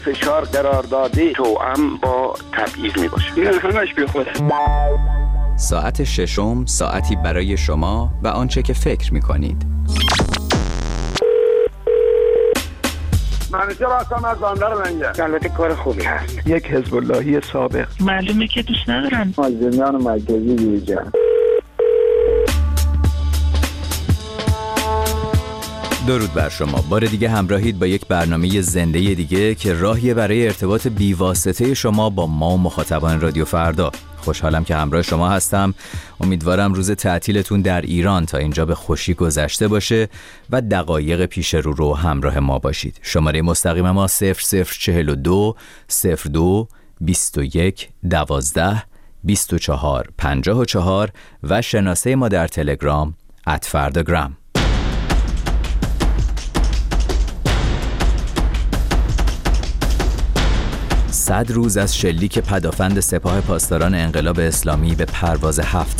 فشار قراردادی توأم با تبعیض می باشه. این همش بی خوده. ساعت ششم، ساعتی برای شما و آنچه که فکر می کنید. منیجر هستم از بندر منجر. البته کار خوبی هست. یک حزب اللهی سابق. معلومه که دوست ندارم. مازندران مرکزی بیرجان. درود بر شما. بار دیگه همراهید با یک برنامه زنده دیگه که راهیه برای ارتباط بیواسطه شما با ما و مخاطبان رادیو فردا. خوشحالم که همراه شما هستم. امیدوارم روز تعطیلتون در ایران تا اینجا به خوشی گذشته باشه و دقایق پیش رو همراه ما باشید. شماره مستقیم ما 0042 02 21 12 24 54 و شناسه ما در تلگرام @فرداگرام. 100 روز از شلیک پدافند سپاه پاسداران انقلاب اسلامی به پرواز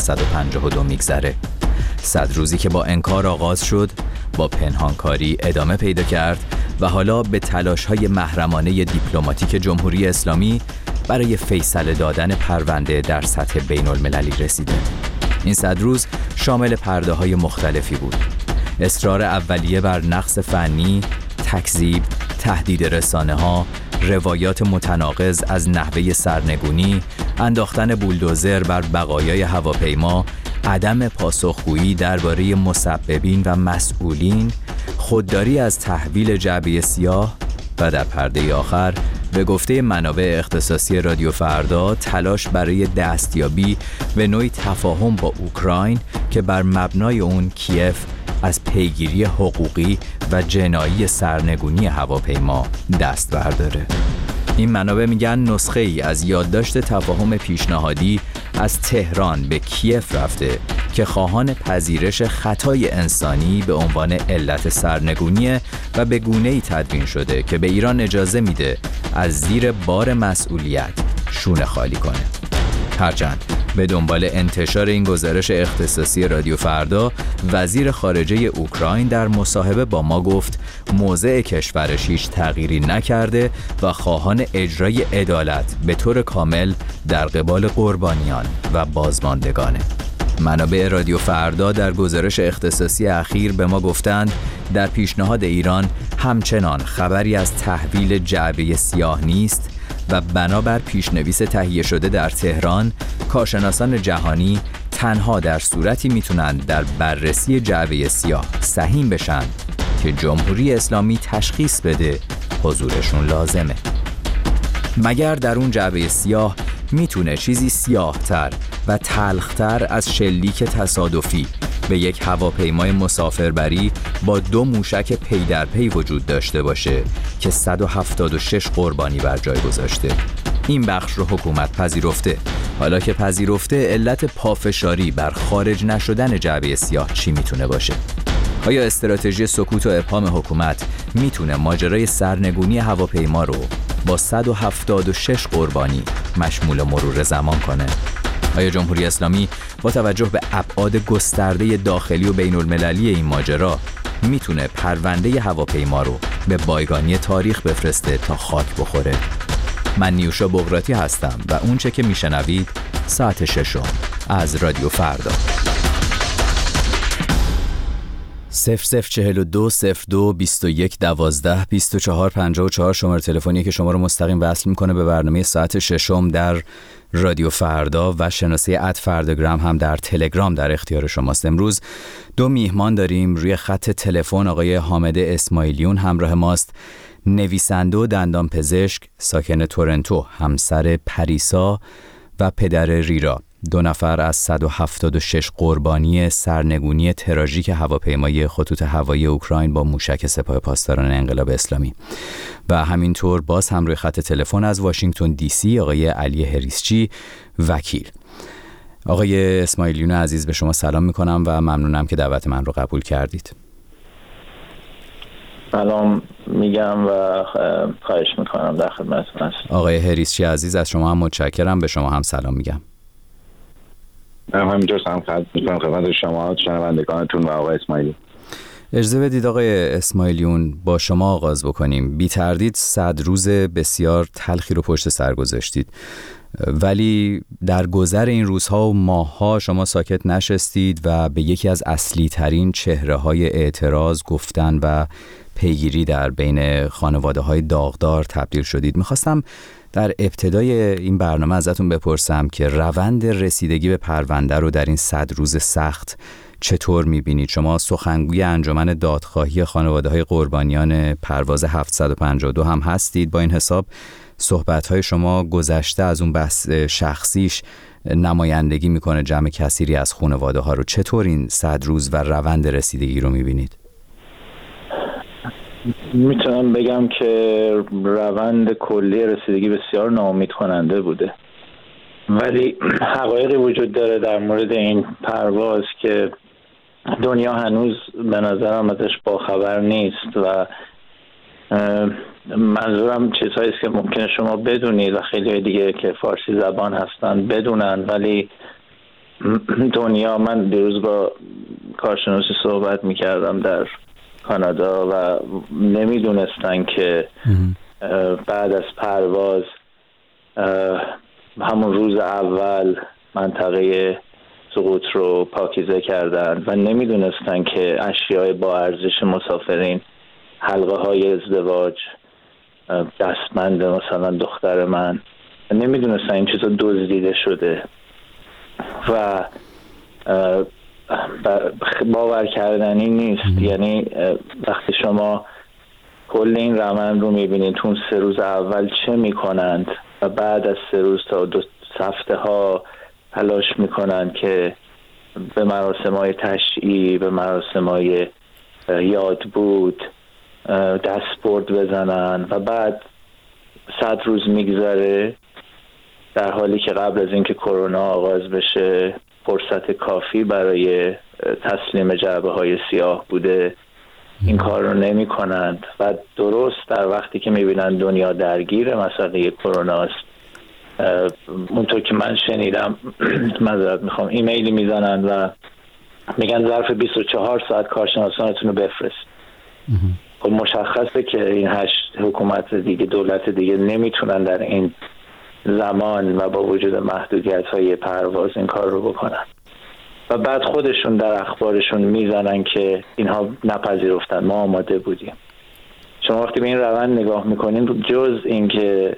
752 میگذره. 100 روزی که با انکار آغاز شد، با پنهانکاری ادامه پیدا کرد و حالا به تلاش‌های محرمانه دیپلماتیک جمهوری اسلامی برای فیصله دادن پرونده در سطح بین‌المللی رسیده. این 100 روز شامل پرده‌های مختلفی بود. اصرار اولیه بر نقص فنی، تکذیب، تهدید رسانه‌ها، روایات متناقض از نحوه سرنگونی، انداختن بولدوزر بر بقایای هواپیما، عدم پاسخگویی درباره مسببین و مسئولین، خودداری از تحویل جعبه سیاه و در پرده آخر به گفته منابع اختصاصی رادیو فردا تلاش برای دستیابی به نوعی تفاهم با اوکراین که بر مبنای اون کیف از پیگیری حقوقی و جنایی سرنگونی هواپیما دست برداره. این منابع میگن نسخه ای از یادداشت تفاهم پیشنهادی از تهران به کیف رفته که خواهان پذیرش خطای انسانی به عنوان علت سرنگونیه و به گونه‌ای تدوین شده که به ایران اجازه میده از زیر بار مسئولیت شونه خالی کنه. هرچند به دنبال انتشار این گزارش اختصاصی رادیو فردا، وزیر خارجه اوکراین در مصاحبه با ما گفت موضع کشورش هیچ تغییری نکرده و خواهان اجرای عدالت به طور کامل در قبال قربانیان و بازماندگانه. منابع رادیو فردا در گزارش اختصاصی اخیر به ما گفتند در پیشنهاد ایران همچنان خبری از تحویل جعبه سیاه نیست و بنابر پیشنویس تهیه شده در تهران، کارشناسان جهانی تنها در صورتی میتونند در بررسی جعبه سیاه سهیم بشن که جمهوری اسلامی تشخیص بده حضورشون لازمه. مگر در اون جعبه سیاه میتونه چیزی سیاه‌تر و تلخ‌تر از شلیک تصادفی به یک هواپیمای مسافربری با 2 موشک پی در پی وجود داشته باشه که 176 قربانی بر جای گذاشته؟ این بخش رو حکومت پذیرفته. حالا که پذیرفته، علت پافشاری بر خارج نشدن جعبه سیاه چی میتونه باشه؟ آیا استراتژی سکوت و ابهام حکومت میتونه ماجرای سرنگونی هواپیما رو با 176 قربانی مشمول مرور زمان کنه؟ آیا جمهوری اسلامی با توجه به ابعاد گسترده داخلی و بین المللی این ماجرا میتونه پرونده هواپیما رو به بایگانی تاریخ بفرسته تا خاک بخوره؟ من نیوشا بغراتی هستم و اونچه که میشنوید ساعت ششم از رادیو فردا. 0042 02 21 12 24 54 شماره تلفنی که شما رو مستقیم وصل میکنه به برنامه ساعت ششم در رادیو فردا و شناسه @فرداگرام هم در تلگرام در اختیار شماست. امروز 2 میهمان داریم. روی خط تلفن آقای حامد اسماعیلیون همراه ماست، نویسنده و دندانپزشک ساکن تورنتو، همسر پریسا و پدر ریرا، 2 نفر از 176 قربانی سرنگونی تراژیک هواپیمای خطوط هوایی اوکراین با موشک سپاه پاسداران انقلاب اسلامی. و همینطور باز هم روی خط تلفن از واشنگتن دی سی آقای علی هریسچی، وکیل. آقای اسماعیلیون عزیز، به شما سلام میکنم و ممنونم که دعوت من رو قبول کردید. سلام میگم و خواهش میکنم در خدمتتون هستم. آقای هریسچی عزیز، از شما هم متشکرم. به شما هم سلام میگم. همینطور سلام میکنم خدمت شما، شنوندگانتون و آقای اسماعیلی. اجازه بدید آقای اسماعیلیون با شما آغاز بکنیم. بی تردید 100 روز بسیار تلخی رو پشت سر گذاشتید، ولی در گذر این روزها و ماهها شما ساکت نشستید و به یکی از اصلی ترین چهره های اعتراض، گفتن و پیگیری در بین خانواده های داغدار تبدیل شدید. میخواستم در ابتدای این برنامه ازتون بپرسم که روند رسیدگی به پرونده رو در این 100 روز سخت چطور میبینید؟ شما سخنگوی انجمن دادخواهی خانواده‌های قربانیان پرواز 752 هم هستید. با این حساب صحبت‌های شما گذشته از اون بحث شخصیش نمایندگی میکنه جمع کثیری از خانواده‌ها رو. چطور این 100 روز و روند رسیدگی رو میبینید؟ میتونم بگم که روند کلی رسیدگی بسیار ناامید کننده بوده، ولی حقایقی وجود داره در مورد این پرواز که دنیا هنوز به نظرم ازش باخبر نیست و منظورم چیزهایی است که ممکنه شما بدونید و خیلی دیگه که فارسی زبان هستن بدونن، ولی دنیا، من دیروز با کارشناسی صحبت میکردم در کانادا و نمیدونستن که بعد از پرواز همون روز اول منطقه سقوط رو پاکیزه کردن و نمیدونستن که اشیاء با ارزش مسافرین، حلقه های ازدواج، دستبند مثلا دختر من، نمیدونستن این چیزا دزدیده شده و باور کردنی نیست. یعنی وقتی شما کل این روند رو میبینید تو 3 روز اول چه میکنند و بعد از 3 روز تا 2 هفته ها تلاش میکنند که به مراسم‌های تشییع، به مراسم‌های یادبود دستبرد بزنن و بعد 100 روز میگذره در حالی که قبل از اینکه کرونا آغاز بشه فرصت کافی برای تسلیم جعبه‌های سیاه بوده. این کار رو نمی کنند و درست در وقتی که میبینن دنیا درگیر مسئله کرونا است، اونطور که من شنیدم معذرت میخوام، ایمیلی میزنن و میگن ظرف 24 ساعت کارشناسانتون رو بفرست. خب مشخصه که این 8 حکومت دیگه، دولت دیگه نمیتونن در این زمان و با وجود محدودیت‌های پرواز این کار رو بکنن و بعد خودشون در اخبارشون میزنن که اینها نپذیرفتن، ما آماده بودیم. شما وقتی به این روند نگاه میکنین، جز اینکه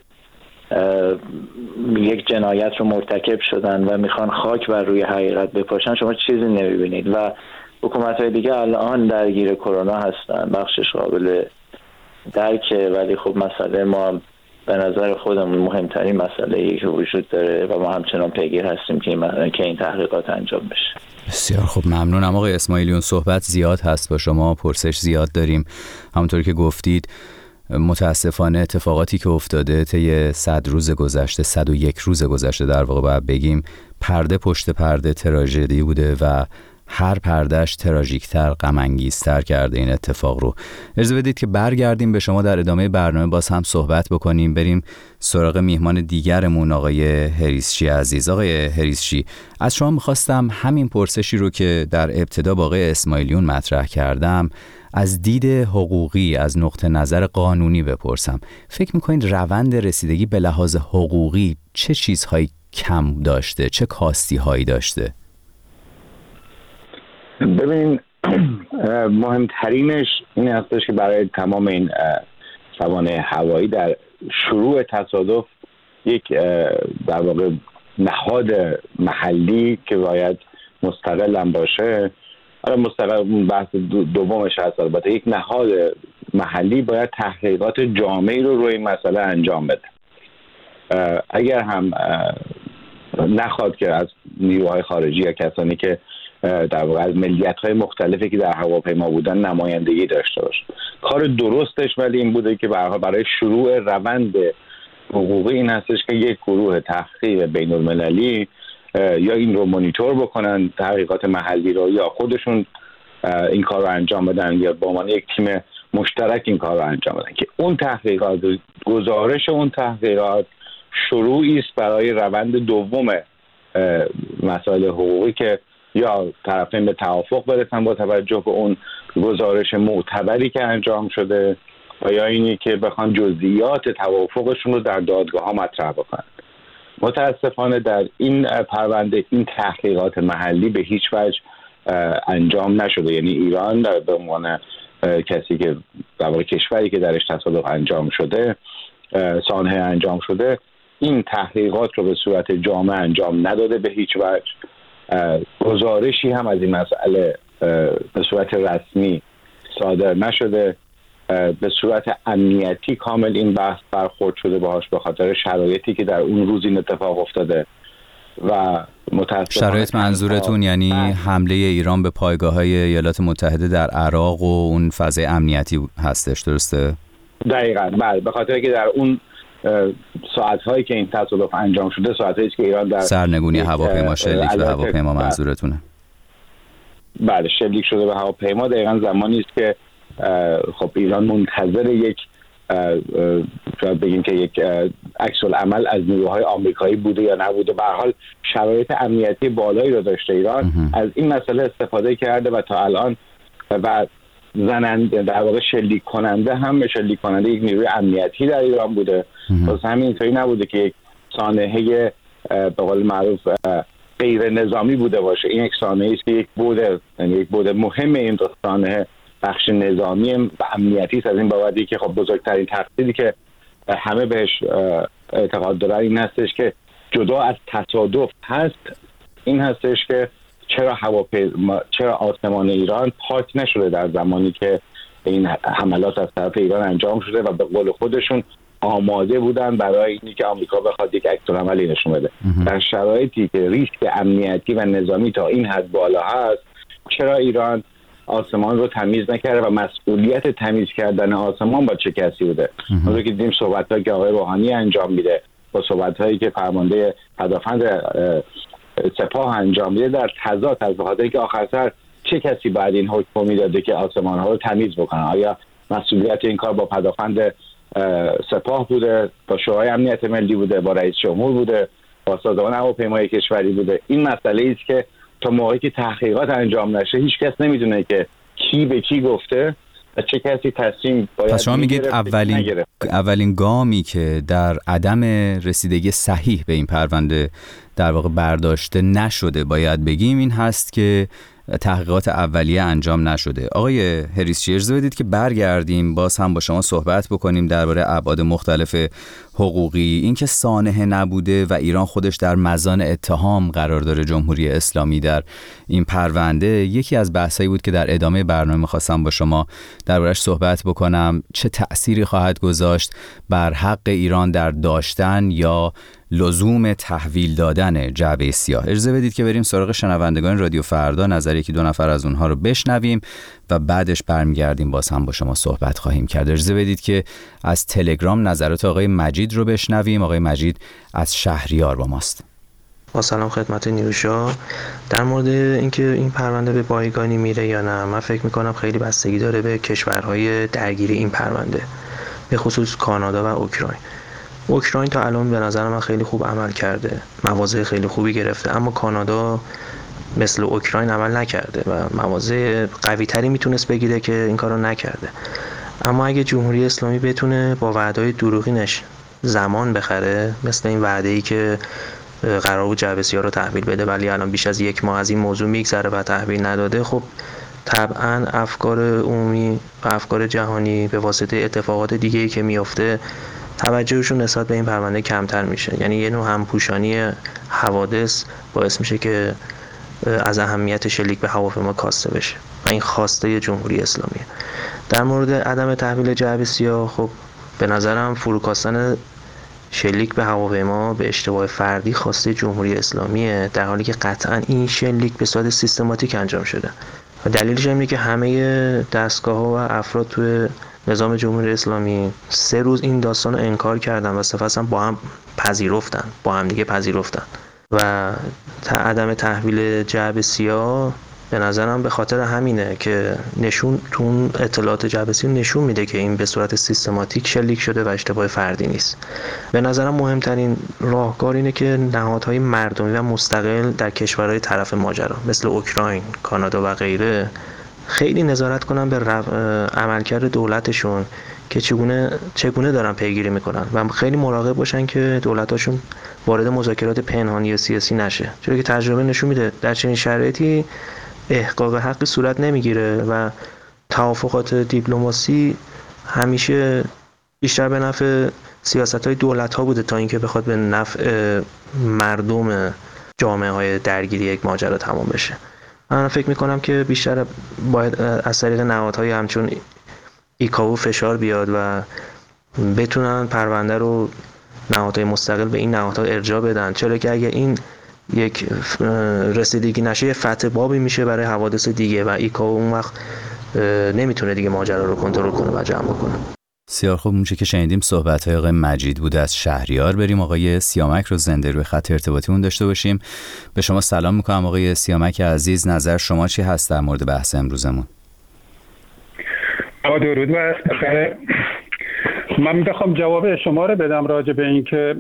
یک جنایت رو مرتکب شدن و میخوان خاک بر روی حقیقت بپاشن، شما چیزی نمیبینید و حکومت‌های دیگه الان درگیر کرونا هستن، بخشش قابل درکه، ولی خب مسئله ما به نظر خودمون مهمترین مسئله‌ای که وجود داره و ما همچنان پیگیر هستیم که این تحقیقات انجام بشه. بسیار خوب، ممنونم آقای اسماعیلیون. صحبت زیاد هست با شما، پرسش زیاد داریم. همونطور که گفتید متاسفانه اتفاقاتی که افتاده طی 100 روز گذشته، 101 روز گذشته در واقع باید بگیم، پرده پشت پرده تراژدی بوده و هر پردهش تراژیکتر، غم‌انگیزتر کرده این اتفاق رو. اجازه بدید که برگردیم به شما در ادامه برنامه، باز هم صحبت بکنیم. بریم سراغ میهمان دیگرمون، آقای هریسچی عزیز. آقای هریسچی، از شما میخواستم همین پرسشی رو که در ابتدا با آقای اسماعیلیون مطرح کردم از دید حقوقی، از نقطه نظر قانونی بپرسم. فکر میکنید روند رسیدگی به لحاظ حقوقی چه چیزهایی کم داشته، چه کاستی هایی داشته؟ ببین، مهمترینش این هستش که برای تمام این سوانح هوایی در شروع تصادف یک در واقع نهاد محلی که باید مستقل هم باشه، مستقل بحث دومش هست، البته یک نهاد محلی باید تحقیقات جامعی رو روی این مسئله انجام بده. اگر هم نخواد که از نیروهای خارجی یا کسانی که در واقع از ملیت‌های مختلفی که در هواپیما بودن نمایندگی داشته باشه. کار درستش ولی این بوده که برای شروع روند حقوقی این هستش که یک گروه تحقیق بین‌المللی یا این رو مانیتور بکنن، تحقیقات محلی رو، یا خودشون این کار رو انجام بدن یا با عنوان یک تیم مشترک این کار رو انجام بدن که اون تحقیقات، گزارش اون تحقیقات شروعی است برای روند دوم مسائل حقوقی که یا طرفین به توافق برسن با توجه به اون گزارش معتبری که انجام شده و یا اینی که بخوان جزئیات توافقشون رو در دادگاه ها مطرح بکنن. متاسفانه در این پرونده این تحقیقات محلی به هیچ وجه انجام نشده. یعنی ایران به عنوان کسی که در واقع کشوری که درش تصادف انجام شده، سانحه انجام شده، این تحقیقات رو به صورت جامع انجام نداده به هیچ وجه. گزارشی هم از این مسئله به صورت رسمی صادر نشده. به صورت امنیتی کامل این بحث برخورد شده باهاش به خاطر شرایطی که در اون روز این اتفاق افتاده و متاسفانه. شرایط منظورتون یعنی حمله ایران به پایگاه‌های ایالات متحده در عراق و اون فضای امنیتی هستش، درسته؟ دقیقاً بله، به خاطر که در اون ساعت‌هایی که این تصادف انجام شده ساعت‌هایی که ایران در سرنگونی هواپیما، شلیک به هواپیما منظورتونه؟ بله، شلیک شده به هواپیما. دقیقاً زمانی است که خب ایران منتظر یک شاید بگیم که یک عکس العمل از نیروهای آمریکایی بوده یا نبوده. به هر حال شرایط امنیتی بالایی رو داشته ایران، از این مسئله استفاده کرده و تا الان و زننده در واقع شلیک کننده یک نیروی امنیتی در ایران بوده. واسه همین اینطوری نبوده که یک سانحه به قول معروف غیر نظامی بوده باشه. این یک سانحه‌ای است که یک بود مهم این دو سانحه بخش نظامی و امنیتی است. از این بابتی که خب بزرگترین تقصیری که همه بهش اعتقاد دارن این هستش که جدا از تصادف هست، این هستش که چرا آسمان ایران پاک نشده در زمانی که این حملات از طرف ایران انجام شده و به قول خودشون آماده بودن برای اینی که آمریکا بخواد یک عکس‌العملی نشون بده. در شرایطی که ریسک امنیتی و نظامی تا این حد بالا هست، چرا ایران آسمان رو تمیز نکرده و مسئولیت تمیز کردن آسمان با چه کسی بوده؟ ما که دیدیم صحبت‌هایی که آقای روحانی انجام میده با صحبت‌هایی که فرمانده پدافند سپاه انجام میده در تضاد است، به خاطر که آخر سر چه کسی بعد این حکم میداده که آسمان‌ها رو تمیز بکنه؟ آیا مسئولیت این کار با پدافند سپاه بوده، با شورای امنیت ملی بوده، با رئیس جمهور بوده، با سازمان هواپیمایی کشوری بوده؟ این مسئله است که تا موقعی که تحقیقات انجام نشه هیچ کس نمیدونه که کی به کی گفته و چه کسی تصمیم باید. پس شما میگید اولین گامی که در عدم رسیدگی صحیح به این پرونده در واقع برداشته نشده، باید بگیم این هست که تحقیقات اولیه انجام نشده. آقای هریس اجازه بدید که برگردیم باز هم با شما صحبت بکنیم درباره ابعاد مختلف حقوقی، اینکه سانحه نبوده و ایران خودش در مزان اتهام قرار داره جمهوری اسلامی در این پرونده. یکی از بحثایی بود که در ادامه برنامه می‌خواستم با شما درباره‌اش صحبت بکنم. چه تأثیری خواهد گذاشت بر حق ایران در داشتن یا لزوم تحویل دادن جعبه سیاه؟ اجازه بدید که بریم سراغ شنوندگان رادیو فردا، نظر یکی دو نفر از اونها رو بشنویم و بعدش برمیگردیم باز هم با شما صحبت خواهیم کرد. اجازه بدید که از تلگرام نظرات آقای مجید رو بشنویم. آقای مجید از شهریار با ماست. با سلام خدمت نیروشا. در مورد اینکه این پرونده به بایگانی میره یا نه، من فکر میکنم خیلی بستگی داره به کشورهای درگیری این پرونده، به خصوص کانادا و اوکراین. اوکراین تا الان به نظر من خیلی خوب عمل کرده، مواضع خیلی خوبی گرفته، اما کانادا مثل اوکراین عمل نکرده و مواضع قوی تری میتونست بگیره که این کارو نکرده. اما اگه جمهوری اسلامی بتونه با وعده‌های دروغینش زمان بخره، مثل این وعده‌ای که قرار بود جعبه سیاه رو تحویل بده ولی الان بیش از 1 ماه از این موضوع میگذره و تحویل نداده، خب طبعا افکار عمومی و افکار جهانی به واسطه اتفاقات دیگه‌ای که میفته توجهشون نسبت به این پرونده کمتر میشه. یعنی یه نوع همپوشانی حوادث باعث میشه که از اهمیت شلیک به هواپیما کاسته بشه و این خواسته جمهوری اسلامیه. در مورد عدم تحویل جعبه سیاه، خب به نظرم فروکاستن شلیک به هواپیما به اشتباه فردی خواسته جمهوری اسلامیه، در حالی که قطعا این شلیک به صورت سیستماتیک انجام شده و دلیلش اینه که همه دستگاه‌ها و افراد توی نظام جمهوری اسلامی 3 روز این داستان رو انکار کردن و سپس با هم پذیرفتن و عدم تحویل جعبه سیاه به نظرم به خاطر همینه که تو اطلاعات جعبه سیاه نشون میده که این به صورت سیستماتیک شلیک شده و اشتباه فردی نیست. به نظرم مهمترین راهکار اینه که نهادهای مردمی و مستقل در کشورهای طرف ماجرا مثل اوکراین، کانادا و غیره خیلی نظارت کنن به عملکرد دولتشون که چگونه دارن پیگیری میکنن و خیلی مراقب باشن که دولتاشون وارد مذاکرات پنهانی یا سیاسی نشه، چون که تجربه نشون میده در چنین شرایطی احقاق حق صورت نمیگیره و توافقات دیپلماسی همیشه بیشتر به نفع سیاست‌های دولت‌ها بوده تا اینکه بخواد به نفع مردم جامعه‌های درگیری یک ماجرا تمام بشه. من فکر میکنم که بیشتر باید از طریق نهادهای همچون ایکائو فشار بیاد و بتونن پرونده رو نهادهای مستقل به این نهادها ارجاع بدن، چرا که اگه این یک رسیدگی نشه فتح بابی میشه برای حوادث دیگه و ایکائو اون وقت نمیتونه دیگه ماجرا رو کنترل کنه و جمع بکنه. بسیار خوب. اونچه که شنیدیم صحبت‌های آقای مجید بوده از شهریار. بریم آقای سیامک رو زنده روی خط ارتباطیمون داشته باشیم. به شما سلام میکنم آقای سیامک عزیز، نظر شما چی هست در مورد بحث امروزمون؟ درود و بخیر. من بخوام جواب شما رو بدم راجع به این که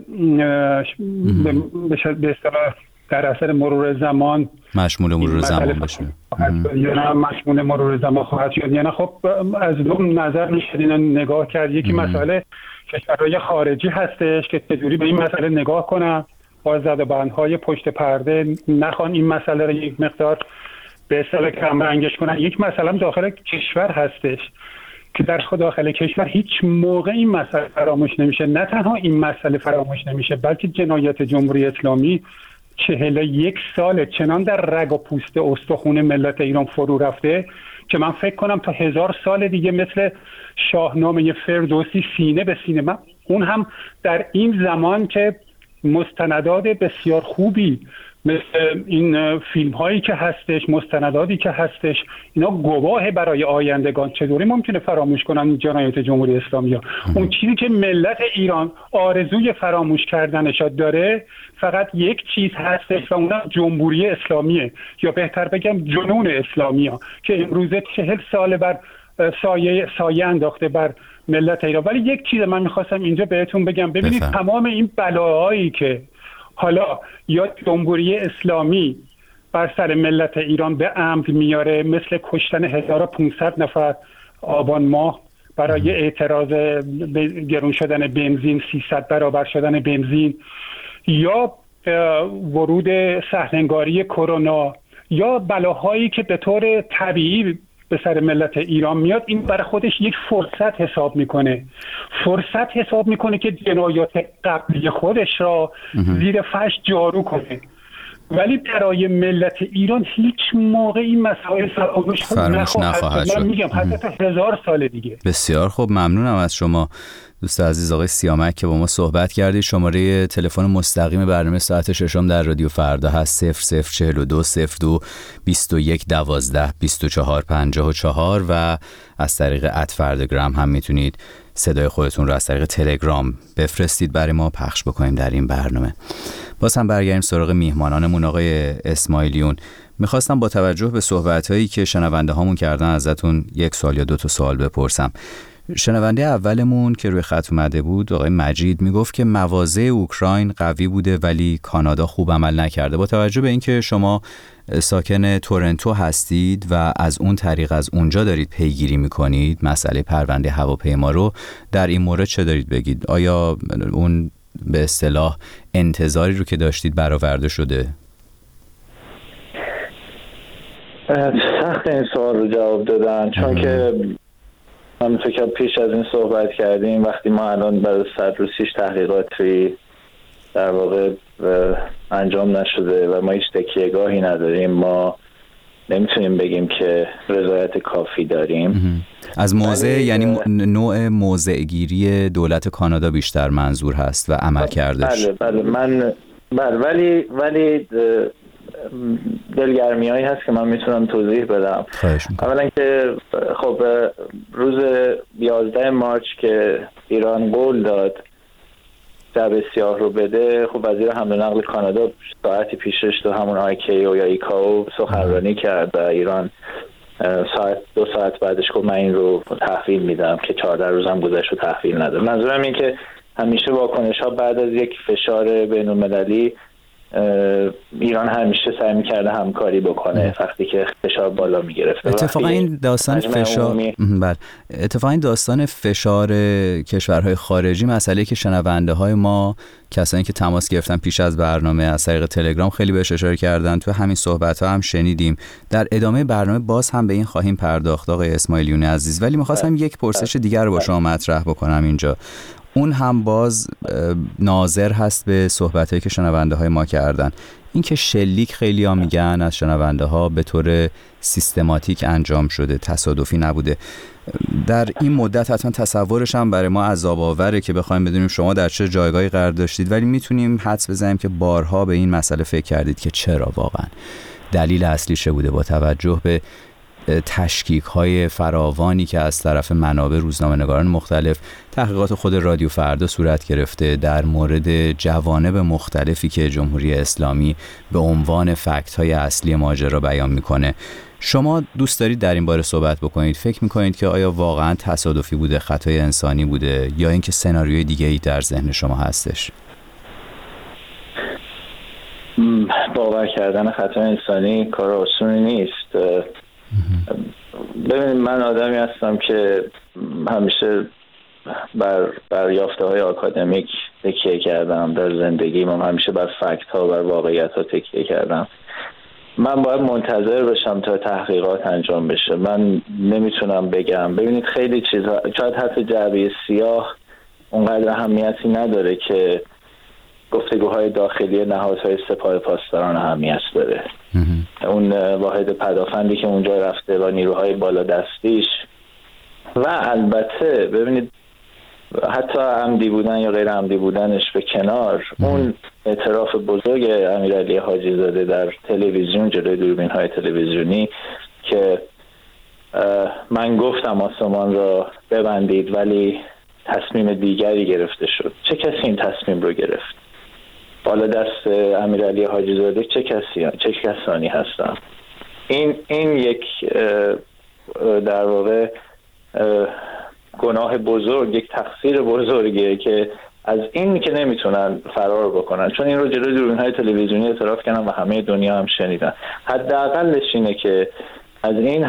به اصطلاح در اثر مرور زمان مشمول مرور زمان بشه یا نه مشمول مرور زمان خواهد شد یا نه، خب از دو نظر میشه اینو نگاه کرد. یکی مسئله کشورهای خارجی هستش که چجوری به این مسئله نگاه کنن، با زدبندهای پشت پرده نخوان این مسئله رو یک مقدار به اصطلاح کمرنگش کنن. یک مسئله داخل کشور هستش که در داخل کشور هیچ موقع این مسئله فراموش نمیشه. نه تنها این مسئله فراموش نمیشه بلکه جنایت جمهوری اسلامی 41 سال چنان در رگ و پوست استخوان ملت ایران فرو رفته که من فکر کنم تا 1000 سال دیگه مثل شاهنامه فردوسی سینه به سینه، من اون هم در این زمان که مستندات بسیار خوبی مثل این فیلم هایی که هستش، مستنداتی که هستش، اینا گواه برای آیندگان. چطوری ممکنه فراموش کنن جنایت جمهوری اسلامی ها؟ اون چیزی که ملت ایران آرزوی فراموش کردنش داره فقط یک چیز هستش و اونم جمهوری اسلامیه، یا بهتر بگم جنون اسلامی ها که امروزه 40 سال بر سایه انداخته بر ملت ایران. ولی یک چیز من میخواستم اینجا بهتون بگم، ببینید تمام این بلاهایی که حالا یا جمهوری اسلامی بر سر ملت ایران به عمد میاره، مثل کشتن 1500 نفر آبان ماه برای اعتراض به گرون شدن بنزین، 300 برابر شدن بنزین، یا ورود سهلنگاری کرونا، یا بلاهایی که به طور طبیعی به سر ملت ایران میاد، این برای خودش یک فرصت حساب میکنه که جنایات قبلی خودش را زیر فرش جارو کنه. ولی برای ملت ایران هیچ موقع این مسائل فراموش نخواهد شد. من میگم حتی تا 1000 سال دیگه. بسیار خوب، ممنونم از شما دوست عزیز آقای سیامک که با ما صحبت کردید. شماره تلفن مستقیم برنامه ساعت ششم در رادیو فردا هست 0042 02 21 12 24 54 و از طریق @فرداگرام هم میتونید صدای خودتون رو از طریق تلگرام بفرستید برای ما پخش بکنیم در این برنامه. باز هم برگردیم سراغ میهمانانمون. آقای اسماعیلیون، میخواستم با توجه به صحبت‌هایی که شنونده هامون کردن ازتون یک سوال یا 2 تا سوال بپرسم. شنونده اولمون که روی خط اومده بود آقای مجید میگفت که مواضع اوکراین قوی بوده ولی کانادا خوب عمل نکرده. با توجه به اینکه شما ساکن تورنتو هستید و از اون طریق از اونجا دارید پیگیری میکنید مسئله پرونده هواپیما رو، در این مورد چه دارید بگید؟ آیا اون به اصطلاح انتظاری رو که داشتید برآورده شده؟ سخت این سوال رو جواب دادن، چون که من فکر پیش از این صحبت کردیم وقتی ما الان برای 100 روز تحقیقاتی در واقع انجام نشده و ما هیچ تکیه‌گاهی نداریم، ما نمیتونیم بگیم که رضایت کافی داریم از موضع، یعنی نوع موضع‌گیری دولت کانادا بیشتر منظور هست و عمل کردش. ولی دلگرمی‌هایی هست که من میتونم توضیح بدم. اولا که خب روز 11 مارچ که ایران قول داد جبهه سیاه رو بده، خب وزیر حمل و نقل کانادا ساعتی پیشش تو همون آیکیو یا ایکائو سخنرانی کرد و ایران 2 ساعت بعدش گفت من این رو تحویل میدم که 14 روز هم گذشت و تحویل نداد. منظورم این که همیشه واکنش‌ها بعد از یک فشار بین‌المللی ایران همیشه سعی می‌کرده همکاری بکنه وقتی که فشار بالا می‌گرفت. اتفاقا این داستان فشار کشورهای خارجی مسئله که شنونده های ما، کسانی که تماس گرفتن پیش از برنامه از طریق تلگرام خیلی بهش اشاره کردن، تو همین صحبت‌ها هم شنیدیم. در ادامه برنامه باز هم به این خواهیم پرداخت آقای اسماعیلیون عزیز، ولی می‌خواستم یک پرسش دیگر رو با شما مطرح بکنم اینجا. اون هم باز ناظر هست به صحبتایی که شنونده های ما کردن. این که شلیک خیلی ها میگن از شنونده ها به طور سیستماتیک انجام شده، تصادفی نبوده. در این مدت حتما تصورش هم برای ما عذاب آوره که بخوایم بدونیم شما در چه جایگاهی قرار داشتید، ولی میتونیم حدس بزنیم که بارها به این مسئله فکر کردید که چرا واقعا دلیل اصلی چه بوده، با توجه به تشکیک‌های فراوانی که از طرف منابع روزنامه‌نگاران مختلف، تحقیقات خود رادیو فردا صورت گرفته در مورد جوانب مختلفی که جمهوری اسلامی به عنوان فکت‌های اصلی ماجرا بیان می‌کنه. شما دوست دارید در این باره صحبت بکنید؟ فکر می‌کنید که آیا واقعاً تصادفی بوده، خطای انسانی بوده، یا اینکه سناریوی دیگه‌ای در ذهن شما هستش؟ باور کردن خطای انسانی کار آسونی نیست. ببینید، من آدمی هستم که همیشه بر یافته‌های آکادمیک تکیه کردم در زندگی. من همیشه بر فکت ها، بر واقعیت ها تکیه کردم. من باید منتظر بشم تا تحقیقات انجام بشه. من نمیتونم بگم. ببینید، خیلی چیزها، شاید حتی جعبه سیاه اونقدر اهمیتی نداره که گفتگوهای داخلی نهادهای سپاه پاسداران اهمیت داره. اون واحد پدافندی که اونجا رفته با نیروهای بالا دستیش، و البته ببینید حتی عمدی بودن یا غیر عمدی بودنش به کنار، اون اعتراف بزرگ امیرعلی حاجی زاده در تلویزیون جلوی دوربین‌های تلویزیونی که من گفتم آسمان را ببندید ولی تصمیم دیگری گرفته شد. چه کسی این تصمیم رو گرفت؟ بالا دست امیرعلی حاجی زاده چه کسانی هستن؟ این یک در واقع گناه بزرگ، یک تقصیر بزرگیه که از این که نمیتونن فرار بکنن، چون این رو جلوی دوربین‌های تلویزیونی اعتراف کردن و همه دنیا هم شنیدن. حداقلش اینه که از این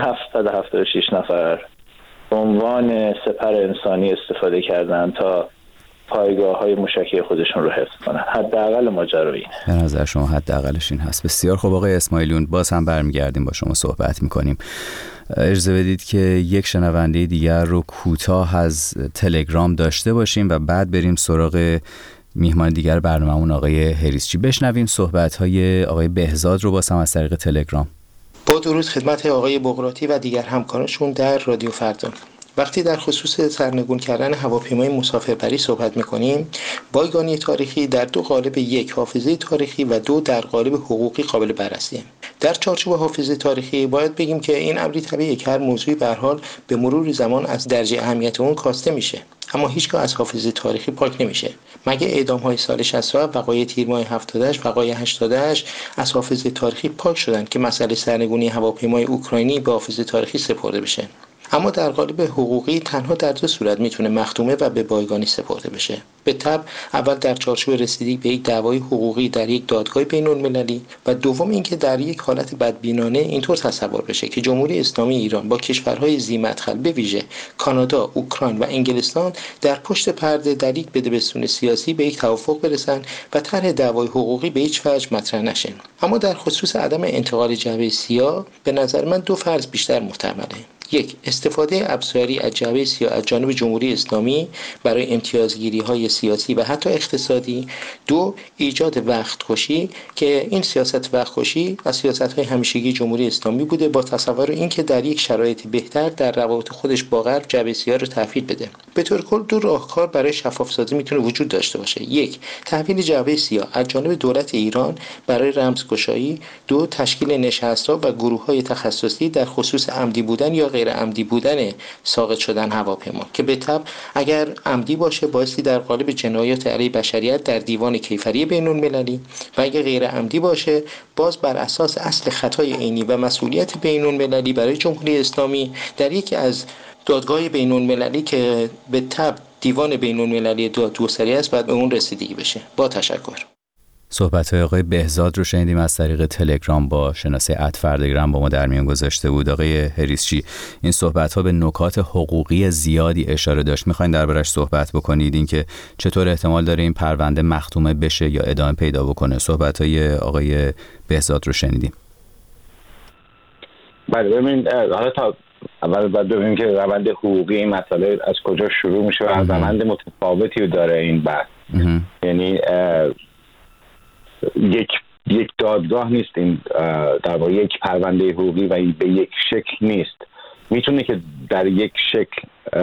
776 نفر به عنوان سپر انسانی استفاده کردن تا پایگاه‌های موشکی خودشون رو حفظ کنن. حداقل ماجرا اینه. به نظر شما حداقلش این هست. بسیار خوب آقای اسماعیلیون، باز هم برمیگردیم با شما صحبت می‌کنیم. اجازه بدید که یک شنونده دیگر رو کوتاه از تلگرام داشته باشیم و بعد بریم سراغ میهمان دیگر برنامه‌مون آقای هریسچی. بشنویم صحبت‌های آقای بهزاد رو باز هم از طریق تلگرام. با درود خدمت آقای بقراطی و دیگر همکارانشون در رادیو فردا. وقتی در خصوص سرنگون کردن هواپیمای مسافربری صحبت می‌کنیم، بایگانی تاریخی در دو قالب، یک حافظه تاریخی و دو در قالب حقوقی قابل بررسیه. در چارچوب حافظه تاریخی باید بگیم که این امری طبیعیه که هر موضوعی به هر حال به مرور زمان از درجه اهمیت اون کاسته میشه، اما هیچگاه از حافظه تاریخی پاک نمیشه. مگه اعدام‌های سال 67، وقایع تیر ماه 78، وقایع 88 از حافظه تاریخی پاک شدن که مسئله سرنگونی هواپیمای اوکراینی به حافظه تاریخی سپرده بشه. اما در قالب حقوقی تنها در دو صورت میتونه مختومه و به بایگانی سپرده بشه. به طبع اول در چارچوب رسیدگی به یک دعوای حقوقی در یک دادگاه بین‌المللی و دوم اینکه در یک حالت بدبینانه اینطور تصور بشه که جمهوری اسلامی ایران با کشورهای ذی‌مدخل به ویژه کانادا، اوکراین و انگلستان در پشت پرده در یک بدبستون سیاسی به یک توافق برسن و طرح دعوای حقوقی به هیچ وجه مطرح نشه. اما در خصوص عدم انتقال جعبه سیاه به نظر من دو فرض بیشتر محتمله. یک، استفاده ابزاری از جعبه سیاه از جانب جمهوری اسلامی برای امتیازگیری‌های سیاسی و حتی اقتصادی. دو، ایجاد وقت‌کشی که این سیاست وقت‌کشی از سیاست‌های همیشگی جمهوری اسلامی بوده با تصور اینکه در یک شرایط بهتر در روابط خودش با غرب جعبه سیاه رو تحویل بده. به طور کل دو راهکار برای شفاف‌سازی میتونه وجود داشته باشه. یک، تحویل جعبه سیاه از جانب دولت ایران برای رمزگشایی. دو، تشکیل نشست‌ها و گروه‌های تخصصی در خصوص عمدی بودن یا غیر عمدی بودن ساقط شدن هواپیما که به طبع اگر عمدی باشه بایستی در قالب جنایات علیه بشریت در دیوان کیفری بین‌المللی و اگر غیر عمدی باشه باز بر اساس اصل خطای عینی و مسئولیت بین‌المللی برای جمهوری اسلامی در یکی از دادگاه بین‌المللی که به طبع دیوان بین‌المللی دادگستری است باید به اون رسیدگی بشه. با تشکر. صحبت‌های آقای بهزاد رو شنیدیم از طریق تلگرام با شناسه @فردگرام با ما در میان گذاشته بود. آقای هریسچی، این صحبت‌ها به نکات حقوقی زیادی اشاره داشت. می‌خواید دربارش صحبت بکنید، اینکه چطور احتمال داره این پرونده مختومه بشه یا ادامه پیدا بکنه؟ صحبت‌های آقای بهزاد رو شنیدیم. بله، ببین حالا تا اول باید ببینیم که روند حقوقی این مسئله از کجا شروع میشه و روند متفاوتی داره این بحث. یعنی یک دادگاه نیست این، در واقع یک پرونده حقوقی و به یک شکل نیست. میتونه که در یک شکل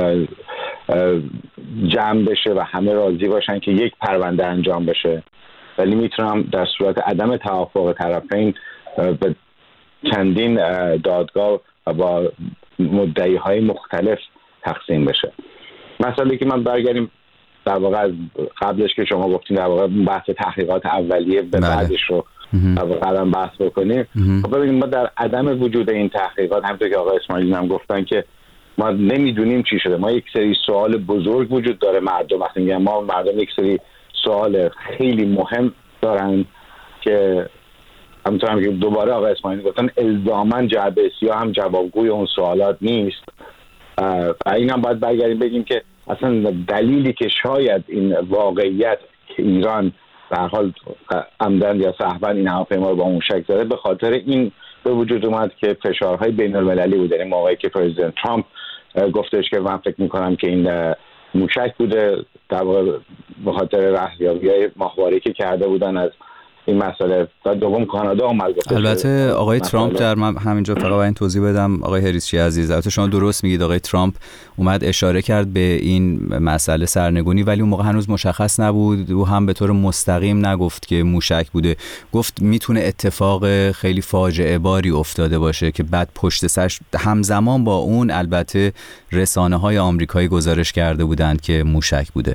جمع بشه و همه راضی باشن که یک پرونده انجام بشه، ولی میتونم در صورت عدم توافق طرفین به چندین دادگاه و با مدعی‌های مختلف تقسیم بشه. مسئله که من برگردیم در واقع از قبلش که شما گفتین در واقع بحث تحقیقات اولیه به بعدش رو در واقع بحث بکنیم. خب ببینیم ما در عدم وجود این تحقیقات، همونطور که آقای اسماعیلی هم گفتن که ما نمیدونیم چی شده. ما یک سری سوال بزرگ وجود داره. مردم وقتی میگن ما مردم یک سری سوال خیلی مهم دارن که همونطور هم که دوباره آقای اسماعیلی گفتن الزاماً جعبه سیاه هم جوابگوی اون سوالات نیست. و این هم باید برگردیم بگیم که اصلا دلیلی که شاید این واقعیت که ایران به هر حال عمدن یا سهوا این هواپیما رو با موشک زده به خاطر این به وجود اومد که فشارهای بین المللی بود. یعنی موقعی که پرزیدنت ترامپ گفتش که من فکر میکنم که این موشک بوده، در واقع به خاطر رهیابی‌های ماهواره‌ای که کرده بودن از این مسئله. و دوم کانادا اومد گفت. البته آقای ترامپ در همینجا فقط باید توضیح بدم آقای هریسچی عزیز، البته شما درست میگید، آقای ترامپ اومد اشاره کرد به این مسئله سرنگونی، ولی اون موقع هنوز مشخص نبود و هم به طور مستقیم نگفت که موشک بوده. گفت میتونه اتفاق خیلی فاجعه باری افتاده باشه که بعد پشت سرش همزمان با اون البته رسانه‌های آمریکایی گزارش کرده بودند که موشک بوده.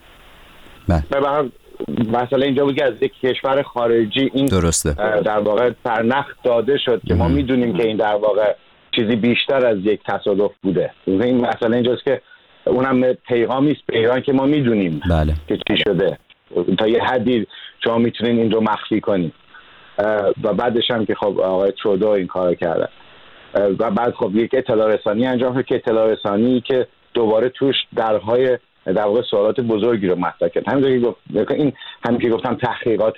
بله. مسئله اینجا بود که از یک کشور خارجی این درسته در واقع سرنخ داده شد که ما میدونیم که این در واقع چیزی بیشتر از یک تصادف بوده. این مسئله اینجاست که اونم پیغامی است به ایران که ما میدونیم بله. که چی شده. تا یه حدی شما میتونین این رو مخفی کنید. و بعدش هم که خب آقای ترودو این کارو کرده و بعد خب یک اطلاع رسانی انجام شد که اطلاع رسانی که دوباره توش درهای در واقع سوالات بزرگی رو مطرح کرد. همین که گفتم تحقیقات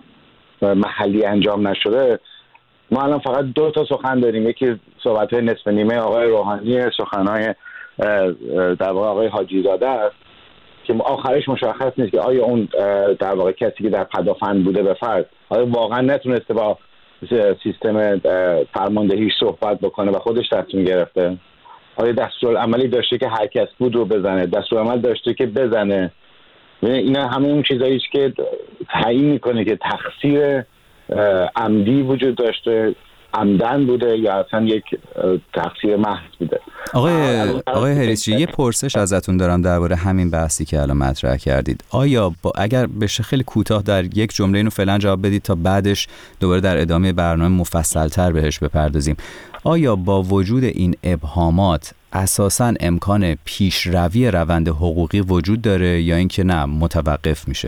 محلی انجام نشده. ما الان فقط 2 تا سخن داریم، یکی صحبت‌های نصف نیمه آقای روحانی، سخن‌های در واقع آقای حاجی زاده است که آخرش مشخص نیست که آیا اون در واقع کسی که در پدافند بوده به فرض آیا واقعا نتونسته با سیستم فرماندهیش صحبت بکنه و خودش تصمیم گرفته. آیا دستورالعملی داشته که هر کس بود رو بزنه، دستورالعمل داشته که بزنه. اینا همه اون چیزاییه که تعیین میکنه که تقصیر عمدی وجود داشته، عمدن بوده یا اصلا یک تقصیر محض بوده. آقای هریسچی، یه پرسش ازتون دارم درباره همین بحثی که الان مطرح کردید. آیا اگر بشه خیلی کوتاه در یک جمله اینو فعلا جواب بدید تا بعدش دوباره در ادامه برنامه مفصل‌تر بهش بپردازیم. آیا با وجود این ابهامات اساساً امکان پیشروی روند حقوقی وجود داره یا اینکه نه متوقف میشه؟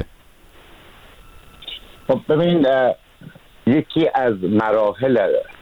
خب ببینید، یکی از مراحل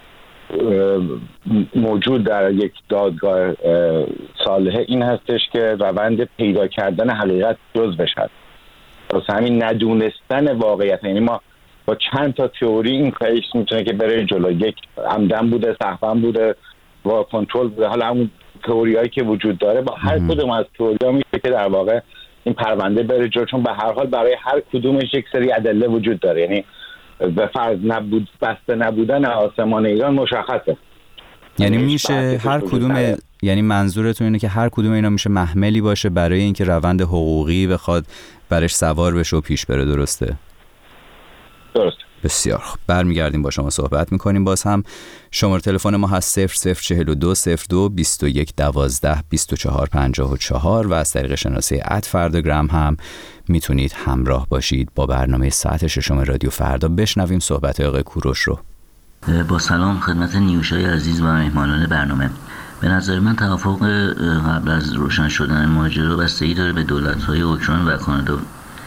موجود در یک دادگاه صالحه این هستش که روند پیدا کردن حقیقت جزء بشه. واسه همین ندونستن واقعیت، یعنی ما با چند تا تئوری این کارش میتونه که بره جلو. یک عمدن بوده، سهوا بوده و کنترل بوده. حالا همون تئوریایی که وجود داره با هر کدوم از تئوری‌ها میشه که در واقع این پرونده بره جلو، چون به هر حال برای هر کدومش یک سری ادله وجود داره. یعنی به فرض بسته نبودن آسمان ایران مشخصه. یعنی میشه هر کدوم، یعنی منظورتون اینه که هر کدوم اینا میشه محملی باشه برای اینکه روند حقوقی بخواد برش سوار بشه و پیش بره، درسته؟ درست. بسیار خوب، برمیگردیم با شما صحبت میکنیم. باز هم شماره تلفن ما هست 0042 02 21 12 24 54 و از طریق شناسه @فردگرام هم میتونید همراه باشید با برنامه ساعت ششم رادیو فردا. بشنویم صحبت آقای کوروش رو. با سلام خدمت نیوشای عزیز و مهمانان برنامه. به نظر من توافق قبل از روشن شدن ماجرا بستگی داره به دولت‌های اوکراین و کانادا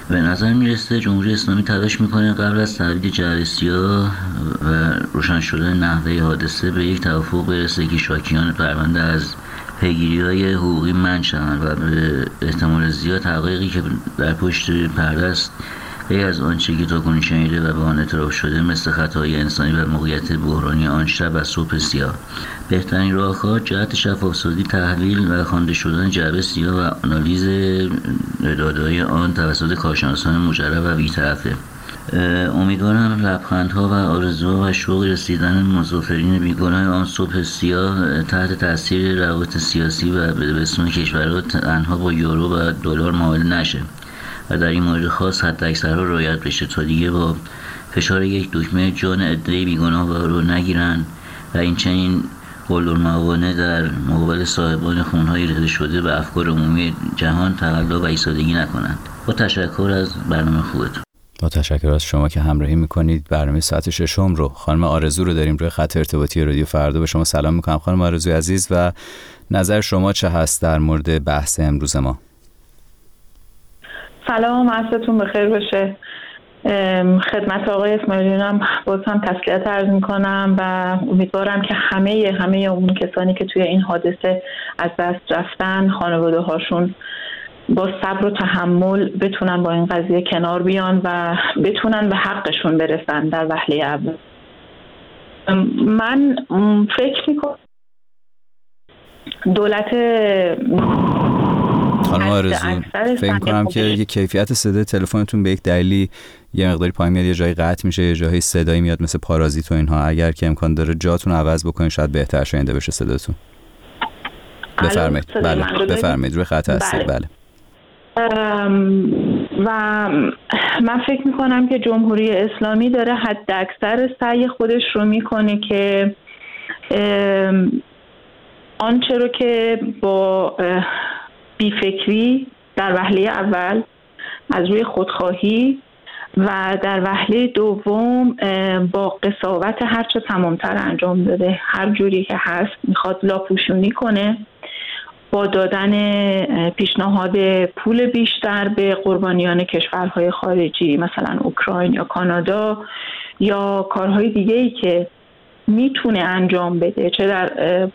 به نظر میرسه جمهوری اسلامی تلاش میکنه قبل از تحویل جعبه سیاه و روشن شدن نحوه حادثه به یک توافق برسه که شاکیان پرونده از پیگیری‌های حقوقی منع شوند و به احتمال زیاد حقایقی که در پشت پرده است غیر از آنچه که تاکنون شنیده و به آن اعتراف شده مثل خطاهای انسانی و موقعیت بحرانی آن شب و صبح سیاه. بهترین راهکار جهت شفاف‌سازی تحویل و خوانده شدن جعبه سیاه و آنالیز داده‌های آن توسط کارشناسان مجرب و بی‌طرفه. امیدوارم لبخندها و آرزوها و شوق رسیدن مسافرین بیگناه آن صبح سیاه تحت تاثیر روابط سیاسی و بدبستون کشورها تنها با یورو و دلار معامله نشه و در این مورد خاص حداکثرها رعایت بشه تا دیگه با فشار یک دکمه جان عده‌ای بیگناه رو نگیرن و این چنین قلدرموانه در مقابل صاحبان خونهای ریخته شده به افکار عمومی جهان تقلا و ایستادگی نکنند. با تشکر از برنامه خوبتون. با تشکر از شما که همراهی میکنید. برنامه ساعت 6 رو خانم آرزو رو داریم روی خط ارتباطی رادیو فردا. به شما سلام میکنم خانم آرزوی عزیز و نظر شما چه هست در مورد بحث امروز ما؟ سلام، عصرتون بخیر باشه. خدمت آقای اسماعیلیون هم باز هم تسلیت عرض میکنم و امیدوارم که همه اون کسانی که توی این حادثه از دست رفتن خانواده هاشون با صبر و تحمل بتونن با این قضیه کنار بیان و بتونن به حقشون برسن در وهله اول. من فکر میکنم دولت خانم آرزو فکر میکنم که یه کیفیت صدای تلفنتون به یک دلیلی یه مقداری پایین میاد، یه جایی قطع میشه، یه جایی صدایی میاد مثل پارازیت و اینها. اگر که امکان داره جاتون عوض بکنین شاید بهتر شنیده بشه صداتون. بفرمایید. بله بفرمایید، روی خط هستید. بله. و من فکر میکنم که جمهوری اسلامی داره حد اکثر سعی خودش رو میکنه که آنچه رو که با بیفکری در وهله اول از روی خودخواهی و در وهله دوم با قساوت هرچه تمامتر انجام داده، هر جوری که هست میخواد لاپوشونی کنه با دادن پیشنهاد پول بیشتر به قربانیان کشورهای خارجی مثلا اوکراین یا کانادا یا کارهای دیگه‌ای که میتونه انجام بده، چه در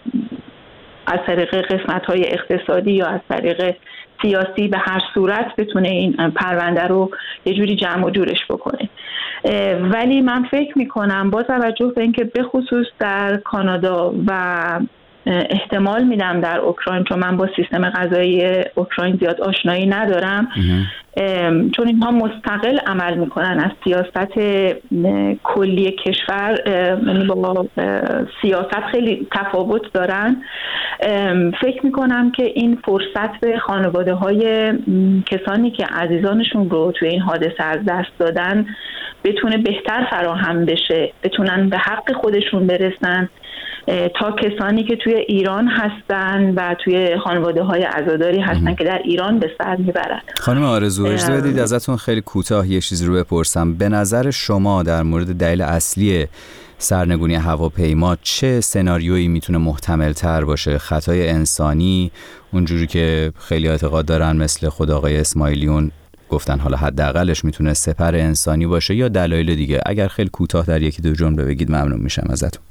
از طریق قسمت‌های اقتصادی یا از طریق سیاسی، به هر صورت بتونه این پرونده رو یه جوری جمع و جورش بکنه. ولی من فکر میکنم با توجه به اینکه به خصوص در کانادا و احتمال میدم در اوکراین، چون من با سیستم قضایی اوکراین زیاد آشنایی ندارم، چون اینها مستقل عمل میکنن از سیاست کلی کشور، یعنی با سیاست خیلی تفاوت دارن. فکر میکنم که این فرصت به خانواده های کسانی که عزیزانشون رو توی این حادثه از دست دادن بتونه بهتر فراهم بشه، بتونن به حق خودشون برسن تا کسانی که توی ایران هستن و توی خانواده های عزاداری هستن که در ایران به سر میبرن. خانم آرزو اجازه بدید ازتون خیلی کوتاه یه چیزی رو بپرسم. به نظر شما در مورد دلیل اصلی سرنگونی هواپیما چه سناریویی میتونه محتمل تر باشه؟ خطای انسانی اونجوری که خیلی اعتقاد دارن مثل خود آقای اسماعیلیون گفتن حالا حداقلش میتونه سپر انسانی باشه، یا دلایل دیگه؟ اگر خیلی کوتاه در یکی دو جمله بگید ممنون میشم ازتون.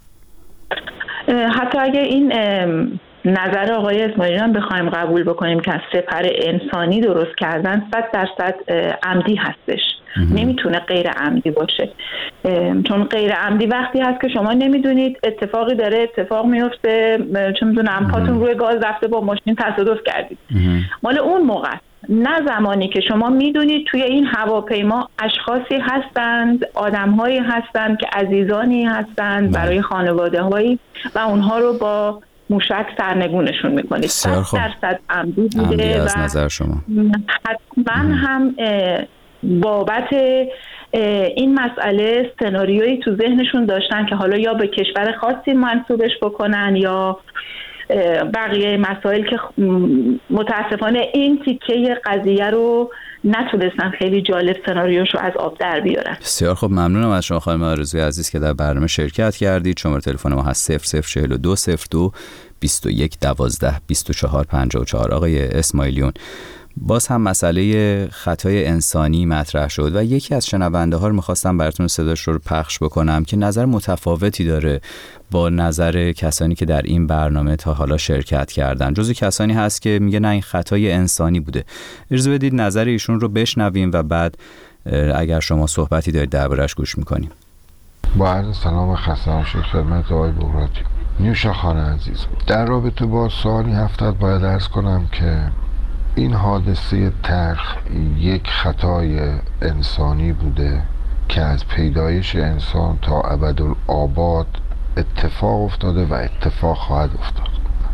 حتی اگه این نظر آقای اسماعیلیون هم بخوایم قبول بکنیم که از سپر انسانی درست کردن 100% عمدی هستش، نمیتونه غیر عمدی باشه، چون غیر عمدی وقتی هست که شما نمیدونید اتفاقی داره اتفاق میفته، چه میدونم پاتون روی گاز رفته با ماشین تصادف کردید، مال اون موقع، نه زمانی که شما میدونید توی این هواپیما اشخاصی هستند، آدم‌هایی هستند که عزیزانی هستند برای خانواده‌هایی و اونها رو با موشک سرنگونشون میکنید. 100% عمدی بوده از نظر شما. حتما هم بابت این مسئله سناریویی تو ذهنشون داشتن که حالا یا به کشور خاصی منسوبش بکنن یا بقیه مسائل که متاسفانه این تیکه قضیه رو نتونستن خیلی جالب سناریوشو از آب در بیارن. بسیار خب، ممنونم از شما خانم آرزوی عزیز که در برنامه شرکت کردید. شماره تلفن ما هست 004202 21 12 24 54. آقای اسماعیلیون، باز هم مسئله خطای انسانی مطرح شد و یکی از شنونده ها رو میخواستم براتون صداش رو پخش بکنم که نظر متفاوتی داره با نظر کسانی که در این برنامه تا حالا شرکت کردن. جزو کسانی هست که میگه نه این خطای انسانی بوده. اجازه بدید نظر ایشون رو بشنویم و بعد اگر شما صحبتی دارید دربارش گوش میکنیم. با عرض سلام و خسته باشید خدمت آقای بغراتی. نیوشا خانه عزیز، در رابطه با سوالی هفتاد باید عرض کنم که این حادثه تلخ یک خطای انسانی بوده که از پیدایش انسان تا ابدالآباد اتفاق افتاده و اتفاق خواهد افتاد.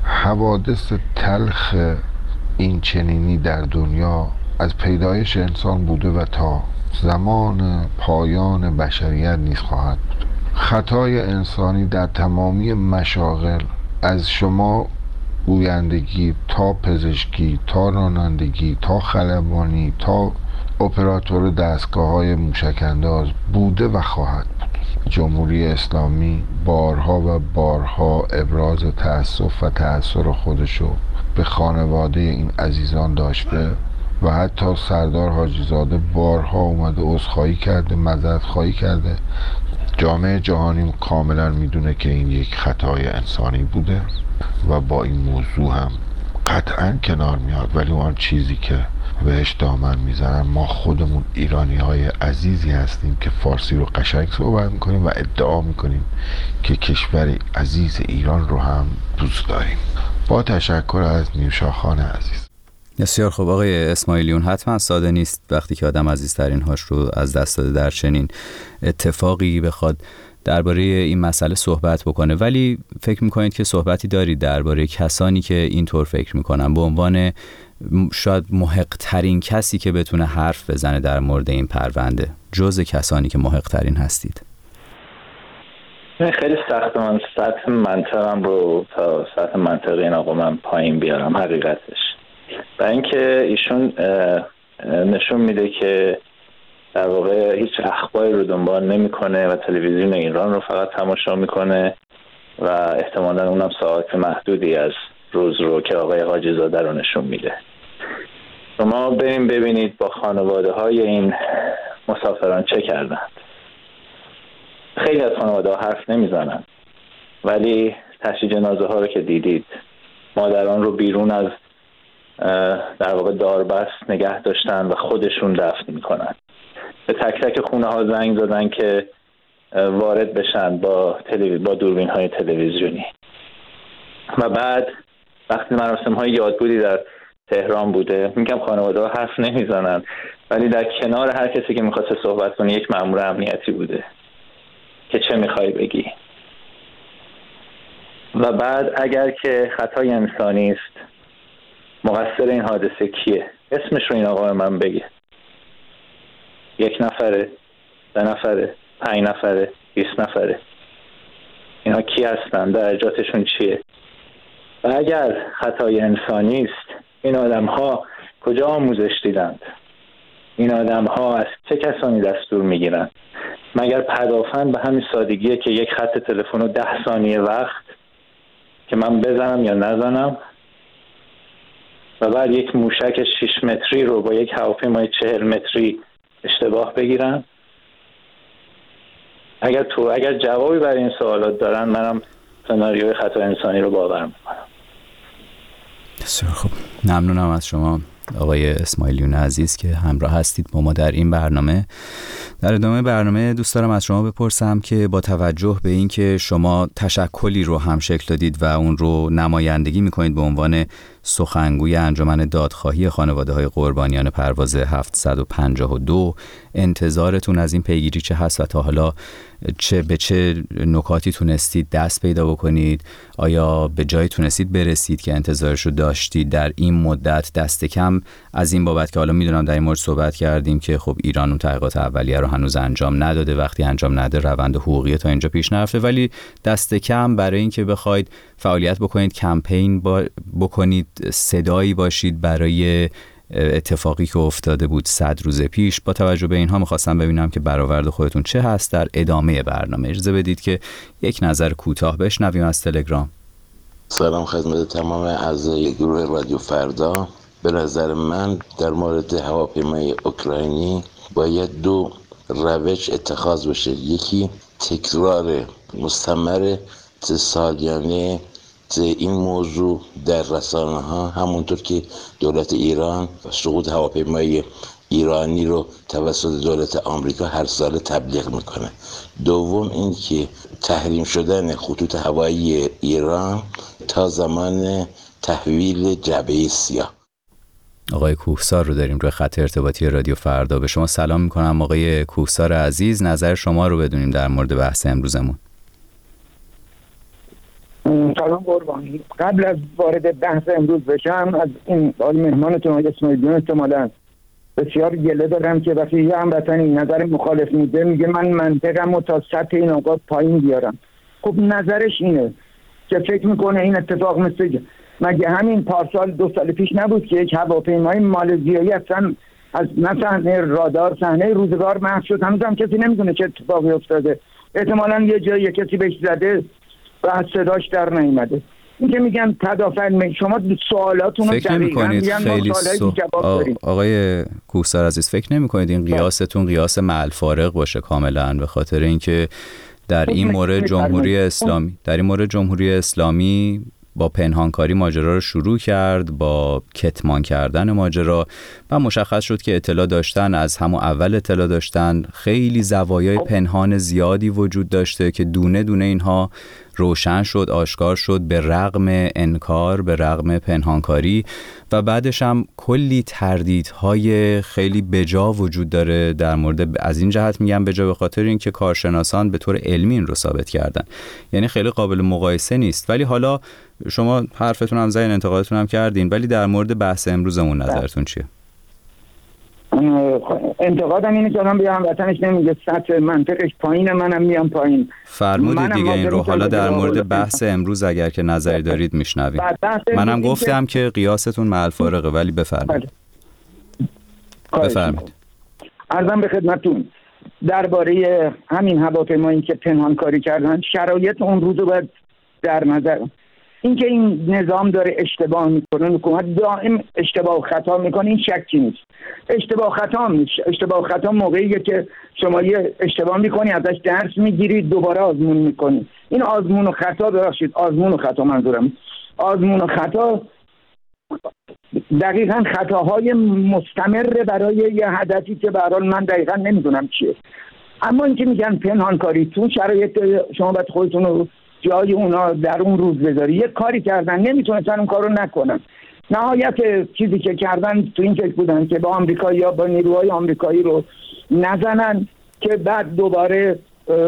حوادث تلخ این چنینی در دنیا از پیدایش انسان بوده و تا زمان پایان بشریت نیز خواهد بود. خطای انسانی در تمامی مشاغل، از شما گویندگی تا پزشکی تا رانندگی تا خلبانی تا اپراتور دستگاه‌های موشک‌انداز بوده و خواهد بود. جمهوری اسلامی بارها و بارها ابراز تأسف و تأثیر خودشو به خانواده این عزیزان داشته و حتی سردار حاجی زاده بارها اومده عذرخواهی کرده، معذرت‌خواهی کرده. جامعه جهانی کاملا میدونه که این یک خطای انسانی بوده و با این موضوع هم قطعا کنار میاد، ولی اون چیزی که بهش دامن میزنن، ما خودمون ایرانی های عزیزی هستیم که فارسی رو قشنگ صحبت میکنیم و ادعا میکنیم که کشور عزیز ایران رو هم دوست داریم. با تشکر از نیوشا خان عزیز. بسیار خوب آقای اسماعیلیون، حتما ساده نیست وقتی که آدم عزیزترین هاش رو از دست داده در چنین اتفاقی بخواد درباره این مسئله صحبت بکنه، ولی فکر میکنید که صحبتی دارید درباره کسانی که اینطور فکر میکنن به عنوان شاید محق ترین کسی که بتونه حرف بزنه در مورد این پرونده، جز کسانی که محق ترین هستید؟ خیلی سخت من سطح منطقم رو تا سطح منطقه این آقا من پایین بیارم حقیقتش. برای اینکه ایشون نشون میده که در واقع هیچ اخباری رو دنبال نمیکنه و تلویزیون ایران رو فقط تماشا میکنه و احتمالاً اونم ساعت محدودی از روز رو که آقای حاجی زاده رو نشون میده. شما بریم ببینید با خانواده های این مسافران چه کردند. خیلی از خانواده ها حرف نمیزنن، ولی تشییع جنازه ها رو که دیدید، مادران رو بیرون از در واقع داربست نگه داشتن و خودشون دفن میکنن. به تک تک خونه ها زنگ زدن که وارد بشن با دوربین های تلویزیونی. و بعد وقتی مراسم های یادبودی در تهران بوده، میگم خانواده ها حرف نمیزنن، ولی در کنار هر کسی که میخواسته صحبت کنه یک مأمور امنیتی بوده که چه میخوای بگی. و بعد اگر که خطای انسانی است، مقصر این حادثه کیه؟ اسمش رو این آقا من بگه. 1 نفره، 2 نفره، 5 نفره، 20 نفره، اینا کی هستن؟ درجاتشون چیه؟ و اگر خطای انسانی است، این آدم ها کجا آموزش دیدند؟ این آدم ها از چه کسانی دستور میگیرند؟ مگر پدافند به همین سادگیه که یک خط تلفن و 10 ثانیه وقت که من بزنم یا نزنم و بعد یک موشک 6 متری رو با یک هواپیمای 40 متری اشتباه بگیرن؟ اگر جوابی برای این سوالات دارن، منم سناریوی خطا انسانی رو باور میکنم. بسیار خوب، ممنونم از شما آقای اسماعیلیون عزیز که همراه هستید با ما در این برنامه. در ادامه برنامه دوست دارم از شما بپرسم که با توجه به این که شما تشکلی رو هم شکل دادید و اون رو نمایندگی میکنید به عنوان سخنگوی انجمن دادخواهی خانواده‌های قربانیان پرواز 752، انتظارتون از این پیگیری چه هست و تا حالا به چه نکاتی تونستید دست پیدا بکنید؟ آیا به جایی تونستید برسید که انتظارش رو داشتید در این مدت؟ دست کم از این بابت که حالا میدونم در این مورد صحبت کردیم که خب ایران اون تحقیقات اولیه رو هنوز انجام نداده، وقتی انجام نده روند حقوقی تا اینجا پیش نرفته، ولی دست کم برای اینکه بخواید فعالیت بکنید، کمپین بکنید، صدایی باشید برای اتفاقی که افتاده بود 100 روز پیش، با توجه به اینها میخواستم ببینم که برآورد خودتون چه هست در ادامه برنامه. اجازه بدید که یک نظر کوتاه بشنویم از تلگرام. سلام خدمت تمام اعضای گروه رادیو فردا. به نظر من در مورد هواپیمای اوکراینی باید دو روش اتخاذ بشه. یکی تکرار مستمر سالیانه این موضوع در رسانه ها، همونطور که دولت ایران سقوط هواپیمای ایرانی رو توسط دولت آمریکا هر سال تبلیغ میکنه. دوم این که تحریم شدن خطوط هوایی ایران تا زمان تحویل جبهه سیاه. آقای کوهسار رو داریم روی خط ارتباطی رادیو فردا. به شما سلام میکنم آقای کوهسار عزیز، نظر شما رو بدونیم در مورد بحث امروزمون. سلام قربانی. قبل از وارد بحث امروز بشم، از این مهمانتون آقای اسماعیلیون احتمالاً بسیار گله دارم که وقتی یه هموطنی نظر مخالف میده میگه من منطقم رو تا سطح این آقا پایین بیارم. خب نظرش اینه که فکر میکنه این اتفاق مثل مگه همین پارسال 2 سال پیش نبود که یک هواپیمای مالزیایی اصلا از صحنه رادار صحنه روزگار محو شد، هنوز هم کسی نمیدونه چه اتفاقی افتاده. احتمالاً یه جایی کسی بهش زده و از صداش در نیامده. این که میگن تدافع، شما سوالاتون رو فکر نمی‌کنید خیلی آقای کوهسار عزیز فکر نمی‌کنید این قیاستون قیاس مع الفارق باشه کاملاً، به خاطر اینکه در این مورد جمهوری اسلامی با پنهانکاری ماجرا رو شروع کرد، با کتمان کردن ماجرا، و مشخص شد که اطلاع داشتن، از همون اول اطلاع داشتن، خیلی زوایای پنهان زیادی وجود داشته که دونه دونه اینها روشن شد، آشکار شد، به رغم انکار، به رغم پنهانکاری، و بعدش هم کلی تردیدهای خیلی بجا وجود داره در مورد، از این جهت میگم بجا به خاطر اینکه کارشناسان به طور علمی این رو ثابت کردن، یعنی خیلی قابل مقایسه نیست. ولی حالا شما حرفتون هم زدین، انتقادتون هم کردین، ولی در مورد بحث امروزمون نظرتون چیه؟ انتقادم اینه که آدم به هموطنش نمیگه سطح منطقش پایینه، منم میام پایین. فرمودید دیگه این رو. حالا در مورد بحث امروز اگر که نظری دارید میشنویم. منم گفتم که قیاستون مع الفارقه، ولی بفرمایید. عرضم به خدمتتون درباره همین هواپیمایی که پنهانکاری کردن، شرایط اون روز رو باید در نظر. اینکه این نظام داره اشتباه میکنه، حکومت دائم اشتباه و خطا میکنه، این شکی نیست. اشتباه و خطا موقعیه که شما یه اشتباه میکنی، ازش درس میگیری، دوباره آزمون میکنی. این آزمون و خطا، ببخشید آزمون و خطا منظورم، آزمون و خطا دقیقاً خطاهای مستمر برای یه هدفی که به هر حال من دقیقاً نمیدونم چیه. اما اینکه میگن پنهانکاری، تو شرایط شما باید خودتون رو جای اونا در اون روز بذاری. یک کاری کردن، نمیتونستن اون کارو نکنن. نهایت چیزی که کردن تو این فکر بودن که با آمریکایی یا با نیروهای آمریکایی رو نزنن که بعد دوباره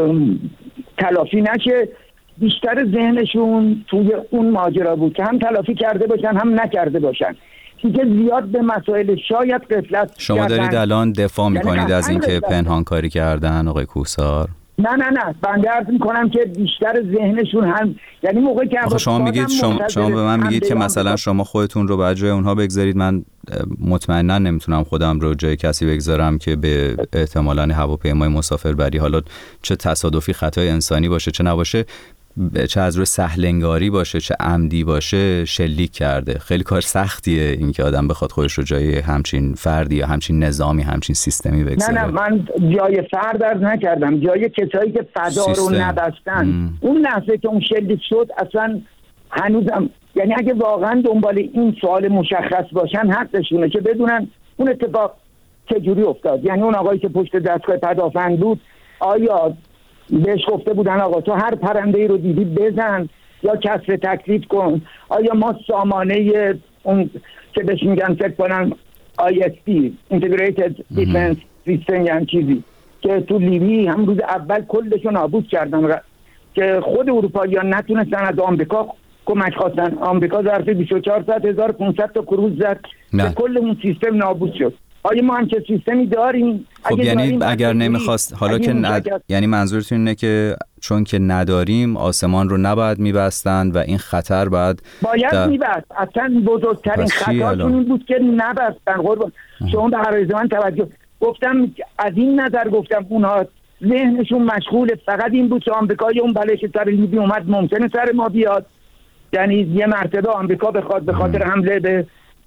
تلافی نشه. بیشتر ذهنشون توی اون ماجرا بود که هم تلافی کرده باشن هم نکرده باشن. دیگه زیاد به مسائل شاید غفلت شما کردن. دارید الان دفاع میکنید از اینکه پنهانکاری کردن آقای کوهسار؟ نه بنده عرض میکنم که بیشتر ذهنشون هم، یعنی موقعی که شما میگید شما به من میگید که مثلا شما خودتون رو بعد جای اونها بگذارید، من مطمئنا نمیتونم خودم رو جای کسی بگذارم که به احتمالاً هواپیمای مسافربری، حالا چه تصادفی خطای انسانی باشه چه نباشه، چه از روی سهلنگاری باشه چه عمدی باشه، شلیک کرده. خیلی کار سختیه این که آدم بخواد خودش رو جای همچین فردی یا همچین نظامی، همچین سیستمی بگذاره. نه من جای فرد عرض نکردم، جای کسایی که فضا رو نبستن. اون لحظه که اون شلیک شد اصلا هنوزم، یعنی اگه واقعا دنبال این سوال مشخص باشن حقشونه که بدونن اون اتفاق چجوری افتاد. یعنی اون آقایی که پشت دستگاه پدافند بود، آیا بهش گفته بودن آقا تو هر پرنده‌ای رو دیدی بزن یا کسر تکلیف کن؟ آیا ما سامانه اون که بهش میگن فکر کنم ISP Integrated Defense System یعنی چیزی که تو لیبی هم روز اول کلشو نابود کردن که خود اروپایی‌ها نتونستن از آمریکا کمک خواستن، آمریکا ظرف 24 ساعت 1500 تا کروز زد که کل اون سیستم نابود شد. آیا ما همچه سیستمی داریم؟ خب یعنی اگر نمیخواست، حالا که یعنی منظورتون اینه که چون که نداریم آسمان رو نباید میبستن و این خطر باید میبست. اصلا بزرگترین خطاتون این بود که نبستن. قربان شما به عرض من توجه گفتم، از این نظر گفتم اونها ذهنشون مشغول فقط این بود که آمریکایی اون بلش سر لیبی اومد ممکنه سر ما بیاد. یعنی یه مرتبه آمریکا بخواد به خاطر حمله به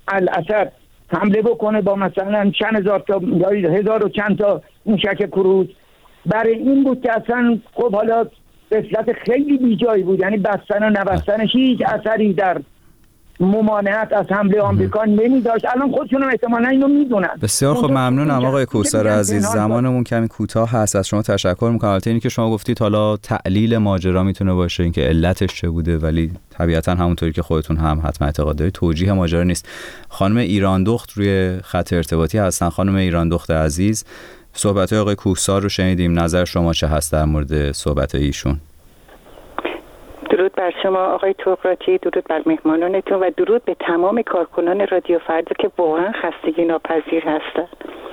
الاسد حمله بکنه با مثلا چند هزار تا یا هزار و چند تا موشک کروز. برای این بود که اصلا خب حالا رسالت خیلی بیجایی بود، یعنی بستن و نبستنش هیچ اثری در ممانعت از حمله آمریکا نمیداشت. الان خودشون هم احتمالاً اینو میدونن. بسیار خب، ممنونم آقای کوثر عزیز. زمانمون کمی کوتاه هست، از شما تشکر میکنم. البته اینی که شما گفتید حالا تعلیل ماجرا میتونه باشه اینکه علتش چه بوده، ولی طبیعتا همونطوری که خودتون هم حتما اعتقاد دارید توجیه ماجرا نیست. خانم ایراندخت روی خط ارتباطی هستن. خانم ایراندخت عزیز، صحبت‌های آقای کوثر رو شنیدیم، نظر شما چه هست در مورد صحبت‌های ایشون؟ درود بر شما آقای طغراتی، درود بر مهمانانتون و درود به تمام کارکنان رادیو فردا که واقعا خستگی ناپذیر هستن.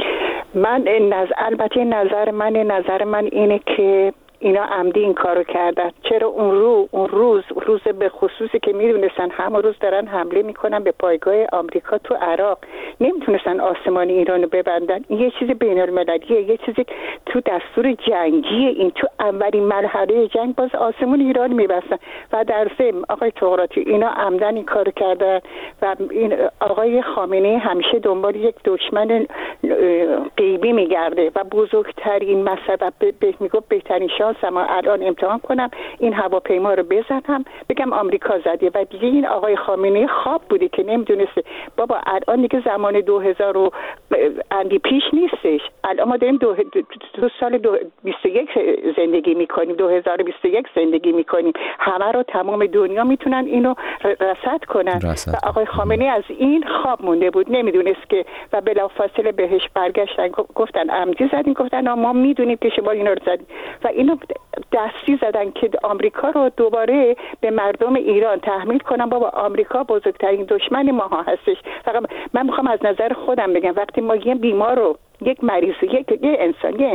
البته نظر من اینه که اینا عمدی این کارو کردن. چرا اون روز به خصوصی که میدونستن همون روز دارن حمله میکنن به پایگاه آمریکا تو عراق، نمیتونستن آسمان ایرانو ببندن. این یه چیز بین المللیه، یه چیزی تو دستور جنگی، این تو اولین مرحله جنگ باز آسمون ایران میبستن. و در ضمن آقای طغراتی اینا عمدن این کارو کردن و این آقای خامنه‌ای همیشه دنبال یک دشمن غیبی میگرده و بزرگترین مسئله میگه بهترین شانسم الان امتحان کنم این هواپیما رو بزنم بگم آمریکا زده. و دیگه این آقای خامنه‌ای خواب بوده که نمیدونسته بابا الان دیگه زمان 2000 و اندی پیش نیستش. الان ما داریم تو سال 2021 زندگی میکنیم، 2021 زندگی میکنیم. همه رو تمام دنیا میتونن اینو رصد کنن. و آقای خامنه‌ای از این خواب مونده بود، نمیدونست که و بلافاصله بهش برگشتن گفتن عمدی زدین، گفتن ما میدونیم که شما اینا رو زدین و اینو دستی زدن که آمریکا رو دوباره به مردم ایران تحمیل کنن بابا آمریکا بزرگترین دشمن ما هستش. فقط من میخوام از نظر خودم بگم وقتی ما یه بیمار رو، یک مریض، یه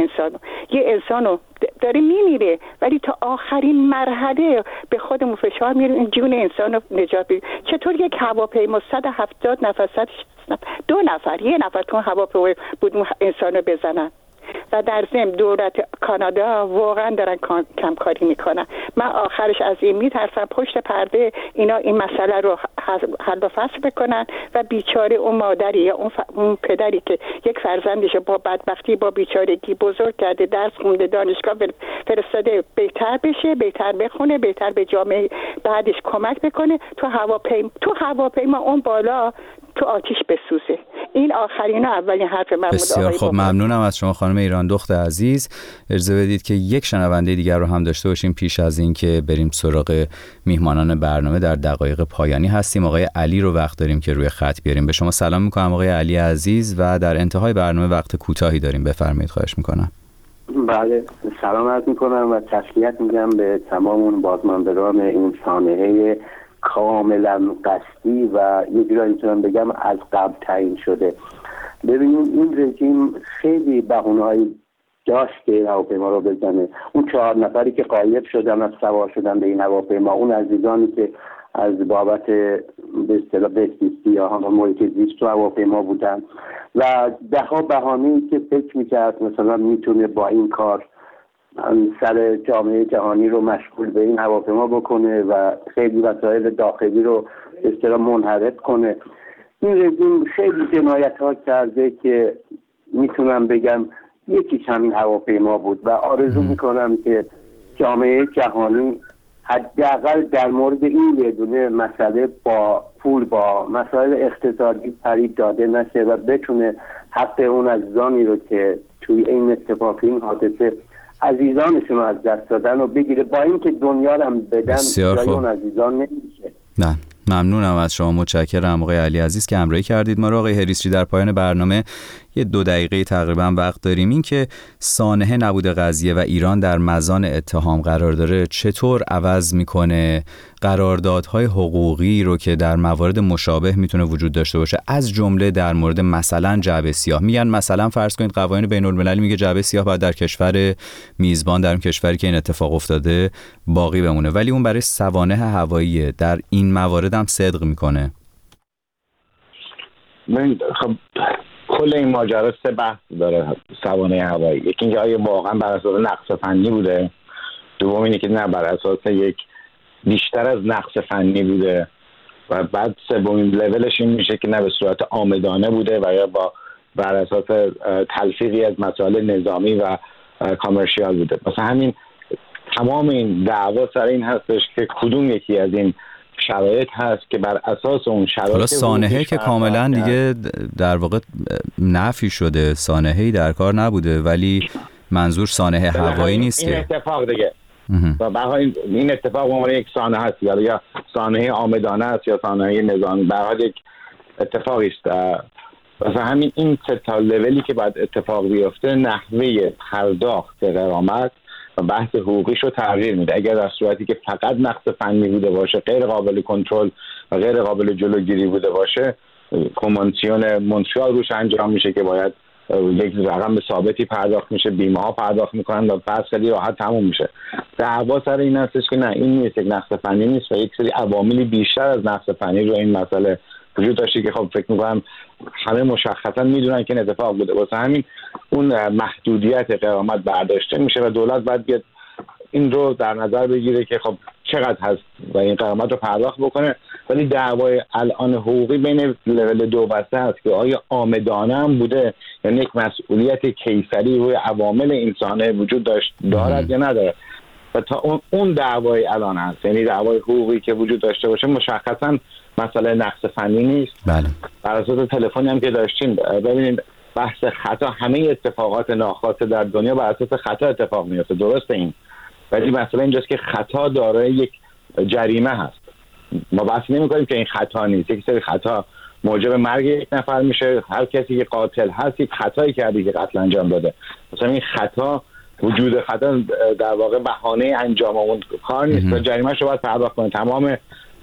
انسانو داره میمیره ولی تا آخرین مرحله به خودمون فشار میاریم این جون انسانو نجات بدیم، چطور یک هواپیما 170 نفر 2 نفر یه نفر تو هواپیما بود انسانو بزنن؟ و در ضمن دولت کانادا واقعا دارن کمکاری میکنن. من آخرش از این میترسم پشت پرده اینا این مسئله رو حل و فصل بکنن و بیچاره اون مادری یا اون پدری که یک فرزندش با بدبختی با بیچارگی بزرگ کرده، درس خونده، دانشگاه فرستاده، بهتر بشه، بهتر بخونه، بهتر به جامعه بعدش کمک بکنه، تو هواپیما اون بالا تو آتیش بسوزه. این آخرین و اولین حرف من بود. بسیار خب، ممنونم از شما خانم ایراندخت عزیز. اجازه بدید که یک شنونده دیگر رو هم داشته باشیم پیش از این که بریم سراغ میهمانان برنامه. در دقایق پایانی هستیم. آقای علی رو وقت داریم که روی خط بیاریم. به شما سلام میکنم آقای علی عزیز و در انتهای برنامه وقت کوتاهی داریم، بفرمایید. خواهش میکنم. بله، سلام عرض میکنم و تسلیت میگم به تمام اون بازماندگان این سانحه کاملا قصدی و یه جورایی میتونم بگم از قبل تعیین شده. ببینید این رژیم خیلی بهونه‌ای داشت که هواپیما رو بزنه. اون 4 نفری که غایب شدن از سوار شدن به این هواپیما، اون عزیزانی که از بابت به اصطلاح بهزیستی یا هم محیط زیست تو هواپیما بودن و ده‌ها بهانه‌ای که فکر میکرد مثلا میتونه با این کار سر جامعه جهانی رو مشغول به این هواپیما بکنه و خیلی وسایل داخلی رو به اصطلاح منحرف کنه. این رژیم خیلی جنایت‌ها کرده که میتونم بگم یکیش همین هواپیما بود و آرزو میکنم که جامعه جهانی حداقل در مورد این یه دونه مسئله با پول با مسائل اقتصادی فریب داده نشه و بتونه حق اون عزیزانی رو که توی این اتفاق این حادثه عزیزانشون از دست دادن و بگیره، با اینکه دنیا رو هم بدن جای اون عزیزان نمیشه. نه، ممنونم از شما، متشکرم آقای علی عزیز که همراهی کردید ما رو. آقای هریسچی، در پایان برنامه یه 2 دقیقه تقریبا وقت داریم. این که سانحه نبوده قضیه و ایران در مزان اتهام قرار داره چطور عوض میکنه قراردادهای حقوقی رو که در موارد مشابه میتونه وجود داشته باشه، از جمله در مورد مثلا جعبه سیاه. میگن مثلا فرض کنید قوانین بین المللی میگه جعبه سیاه باید در کشور میزبان، در اون کشوری که این اتفاق افتاده باقی بمونه، ولی اون برای سوانح هوایی در این موارد هم صدق میکنه. خب کل این ماجرا 3 بحث داره سوانح هوایی. یکی اینکه آیا واقعا بر اساس نقص فنی بوده، دوم اینه که نه بر اساس یک بیشتر از نقص فنی بوده و بعد سومین لولش این میشه که نه به صورت عامدانه بوده و یا بر اساس تلفیقی از مسائل نظامی و کامرشیال بوده. مثلا همین تمام این دعوا سر این هستش که کدوم یکی از این شرایط هست که بر اساس اون شرایط حالا سانحه که کاملا دیگه در واقع نفی شده، سانحه‌ای در کار نبوده، ولی منظور سانحه هوایی نیست این که اتفاق دیگه و برای این اتفاق به عنوان یک سانحه هست یا سانحه عامدانه است یا سانحه نظامی، برای یک اتفاقی است. مثلا همین این سه تا لولی که بعد اتفاق بیفته نحوه پرداخت غرامت و بحث حقوقیش رو تغییر میده. اگر در صورتی که فقط نقص فنی بوده باشه، غیر قابل کنترل و غیر قابل جلوگیری بوده باشه، کنوانسیون مونترال روش انجام میشه که باید یک رقم ثابتی پرداخت میشه، بیمه ها پرداخت میکنن و بعد خیلی راحت تموم میشه. دعوا سر این هستش که نه، این نیست، یک نقص فنی نیست و یک سری عواملی بیشتر از نقص فنی رو این مسئله وجود داشته که خب فکر میکنم همه مشخصا میدونن که این اتفاق بوده. واسه همین اون محدودیت غرامت برداشته میشه و دولت باید بیاد این رو در نظر بگیره که خب چقدر هست و این غرامت رو پرداخت بکنه. ولی دعوای الان حقوقی بین لول 2 و 3 هست که آیا عامدانه هم بوده، یعنی یک مسئولیت کیفری روی عوامل انسانه وجود دارد یا نداره. و تا اون دعوای الان هست، یعنی دعوای حقوقی که وجود داشته باشه مشخصا مسئله نقص فنی نیست. بله. بر اساس تلفنی هم که داشتیم ببینید بحث خطا، همه اتفاقات ناخواسته در دنیا بر اساس خطا اتفاق میفته، درسته این، ولی مسئله اینجاست که خطا دارای یک جریمه هست. ما بحث نمی‌کنیم که این خطا نیست، یک سری خطا موجب مرگ یک نفر میشه. هر کسی که قاتل هست یک خطایی کرده که قتل انجام داده. مثلا این خطا، وجود خطا در واقع بهانه انجام اون کار نیست و جریمه‌اش رو باید پرداخت کنه. تمام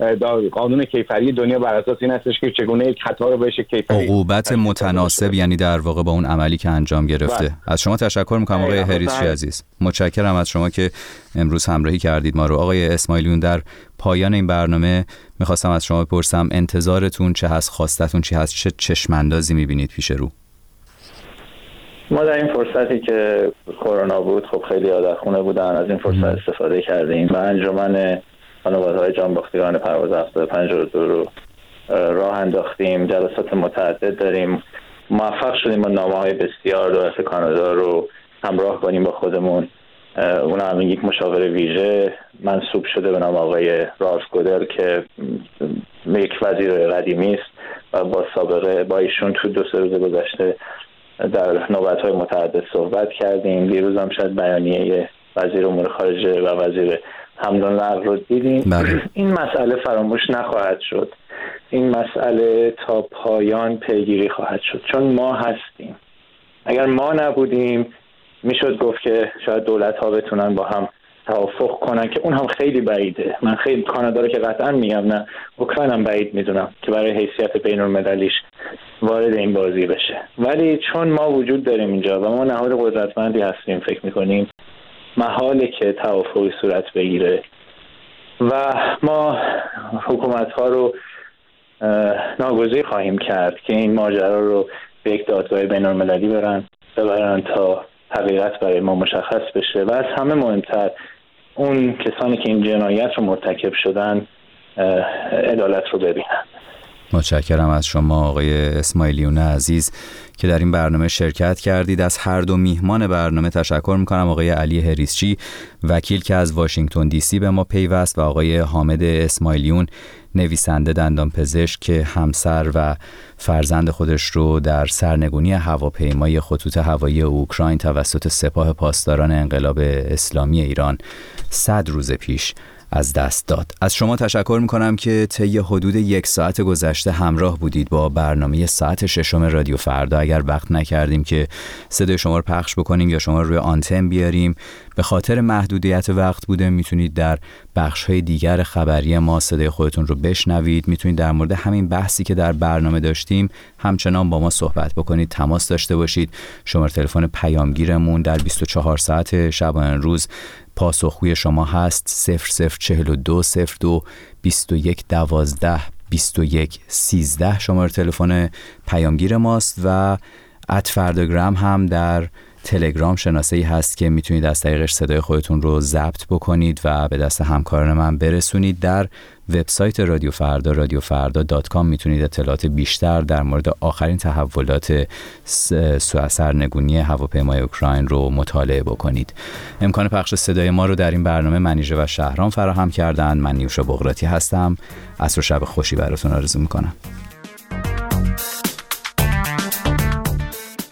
قانون کیفری دنیا بر اساس این هستش که چگونه یک خطا رو بهش کیفری عقوبت متناسب، یعنی در واقع با اون عملی که انجام گرفته. از شما تشکر میکنم آقای هریسچی عزیز. متشکرم از شما که امروز همراهی کردید ما رو. آقای اسماعیلیون، در پایان این برنامه میخواستم از شما بپرسم انتظارتون چه هست، خواستتون چی هست، چه چشماندازی میبینید پیش رو؟ ما در این فرصتی که کرونا بود خب خیلی عادتخونه بودن، از این فرصت استفاده کردیم و انجمن خانواده‌های جانباختگان پرواز 752 رو راه انداختیم. جلسات متعدد داریم، موفق شدیم با نامه‌های بسیار دولت کانادا رو همراه کنیم با خودمون. اون هم یک مشاور ویژه منصوب شده به نام آقای رالف گودل که یک وزیر قدیمی است و با سابقه با ایشون تو 2-3 روز گذشته در نوبت‌های متعدد صحبت کردیم. دیروز هم شاید بیانیه وزیر امور خارجه و وزیر حمل و نقل رو دیدیم. این مسئله فراموش نخواهد شد. این مسئله تا پایان پیگیری خواهد شد، چون ما هستیم. اگر ما نبودیم میشد گفت که شاید دولت‌ها بتونن با هم توافق کنن که اون هم خیلی بعیده. من خیلی کانادا رو که قطعا میگم، نه اوکراین هم بعید میدونم که برای حیثیت بین‌المللیش وارد این بازی بشه. ولی چون ما وجود داریم اینجا و ما نهاد قدرتمندی هستیم، فکر میکنیم محاله که توافقی صورت بگیره و ما حکومت‌ها رو ناگزیر خواهیم کرد که این ماجرا رو به یک دادگاه بین‌المللی ببرن تا حقیقت برای ما مشخص بشه و از همه مهمتر اون کسانی که این جنایت رو مرتکب شدن عدالت رو ببینن. متشکرم از شما آقای اسماعیلیون عزیز که در این برنامه شرکت کردید. از هر دو میهمان برنامه تشکر میکنم، آقای علی هریسچی وکیل که از واشنگتن دی سی به ما پیوست و آقای حامد اسماعیلیون نویسنده دندانپزشک که همسر و فرزند خودش رو در سرنگونی هواپیمای خطوط هوایی اوکراین توسط سپاه پاسداران انقلاب اسلامی ایران 100 روز پیش از دست داد. از شما تشکر میکنم که طی حدود 1 ساعت گذشته همراه بودید با برنامه ساعت 6 رادیو فردا. اگر وقت نکردیم که صدای شما رو پخش بکنیم یا شما رو روی آنتن بیاریم، به خاطر محدودیت وقت بوده. میتونید در بخش‌های دیگر خبری ما صدای خودتون رو بشنوید. میتونید در مورد همین بحثی که در برنامه داشتیم همچنان با ما صحبت بکنید، تماس داشته باشید. شماره تلفن پیامگیرمون در 24 ساعت شبانه روز پاسخگوی شما هست. 0042 02 21 12 21 13 شماره تلفن پیامگیر ماست و @فرداگرام هم در تلگرام شناسه‌ای هست که میتونید از طریقش صدای خودتون رو ضبط بکنید و به دست همکاران من برسونید. در وبسایت رادیو فردا radiofarda.com میتونید اطلاعات بیشتر در مورد آخرین تحولات سرنگونی هواپیمای اوکراین رو مطالعه بکنید. امکان پخش صدای ما رو در این برنامه منیژه و شهرام فراهم کردند. من نیوشا بغراتی هستم. عصر و شب خوشی براتون آرزو میکنم.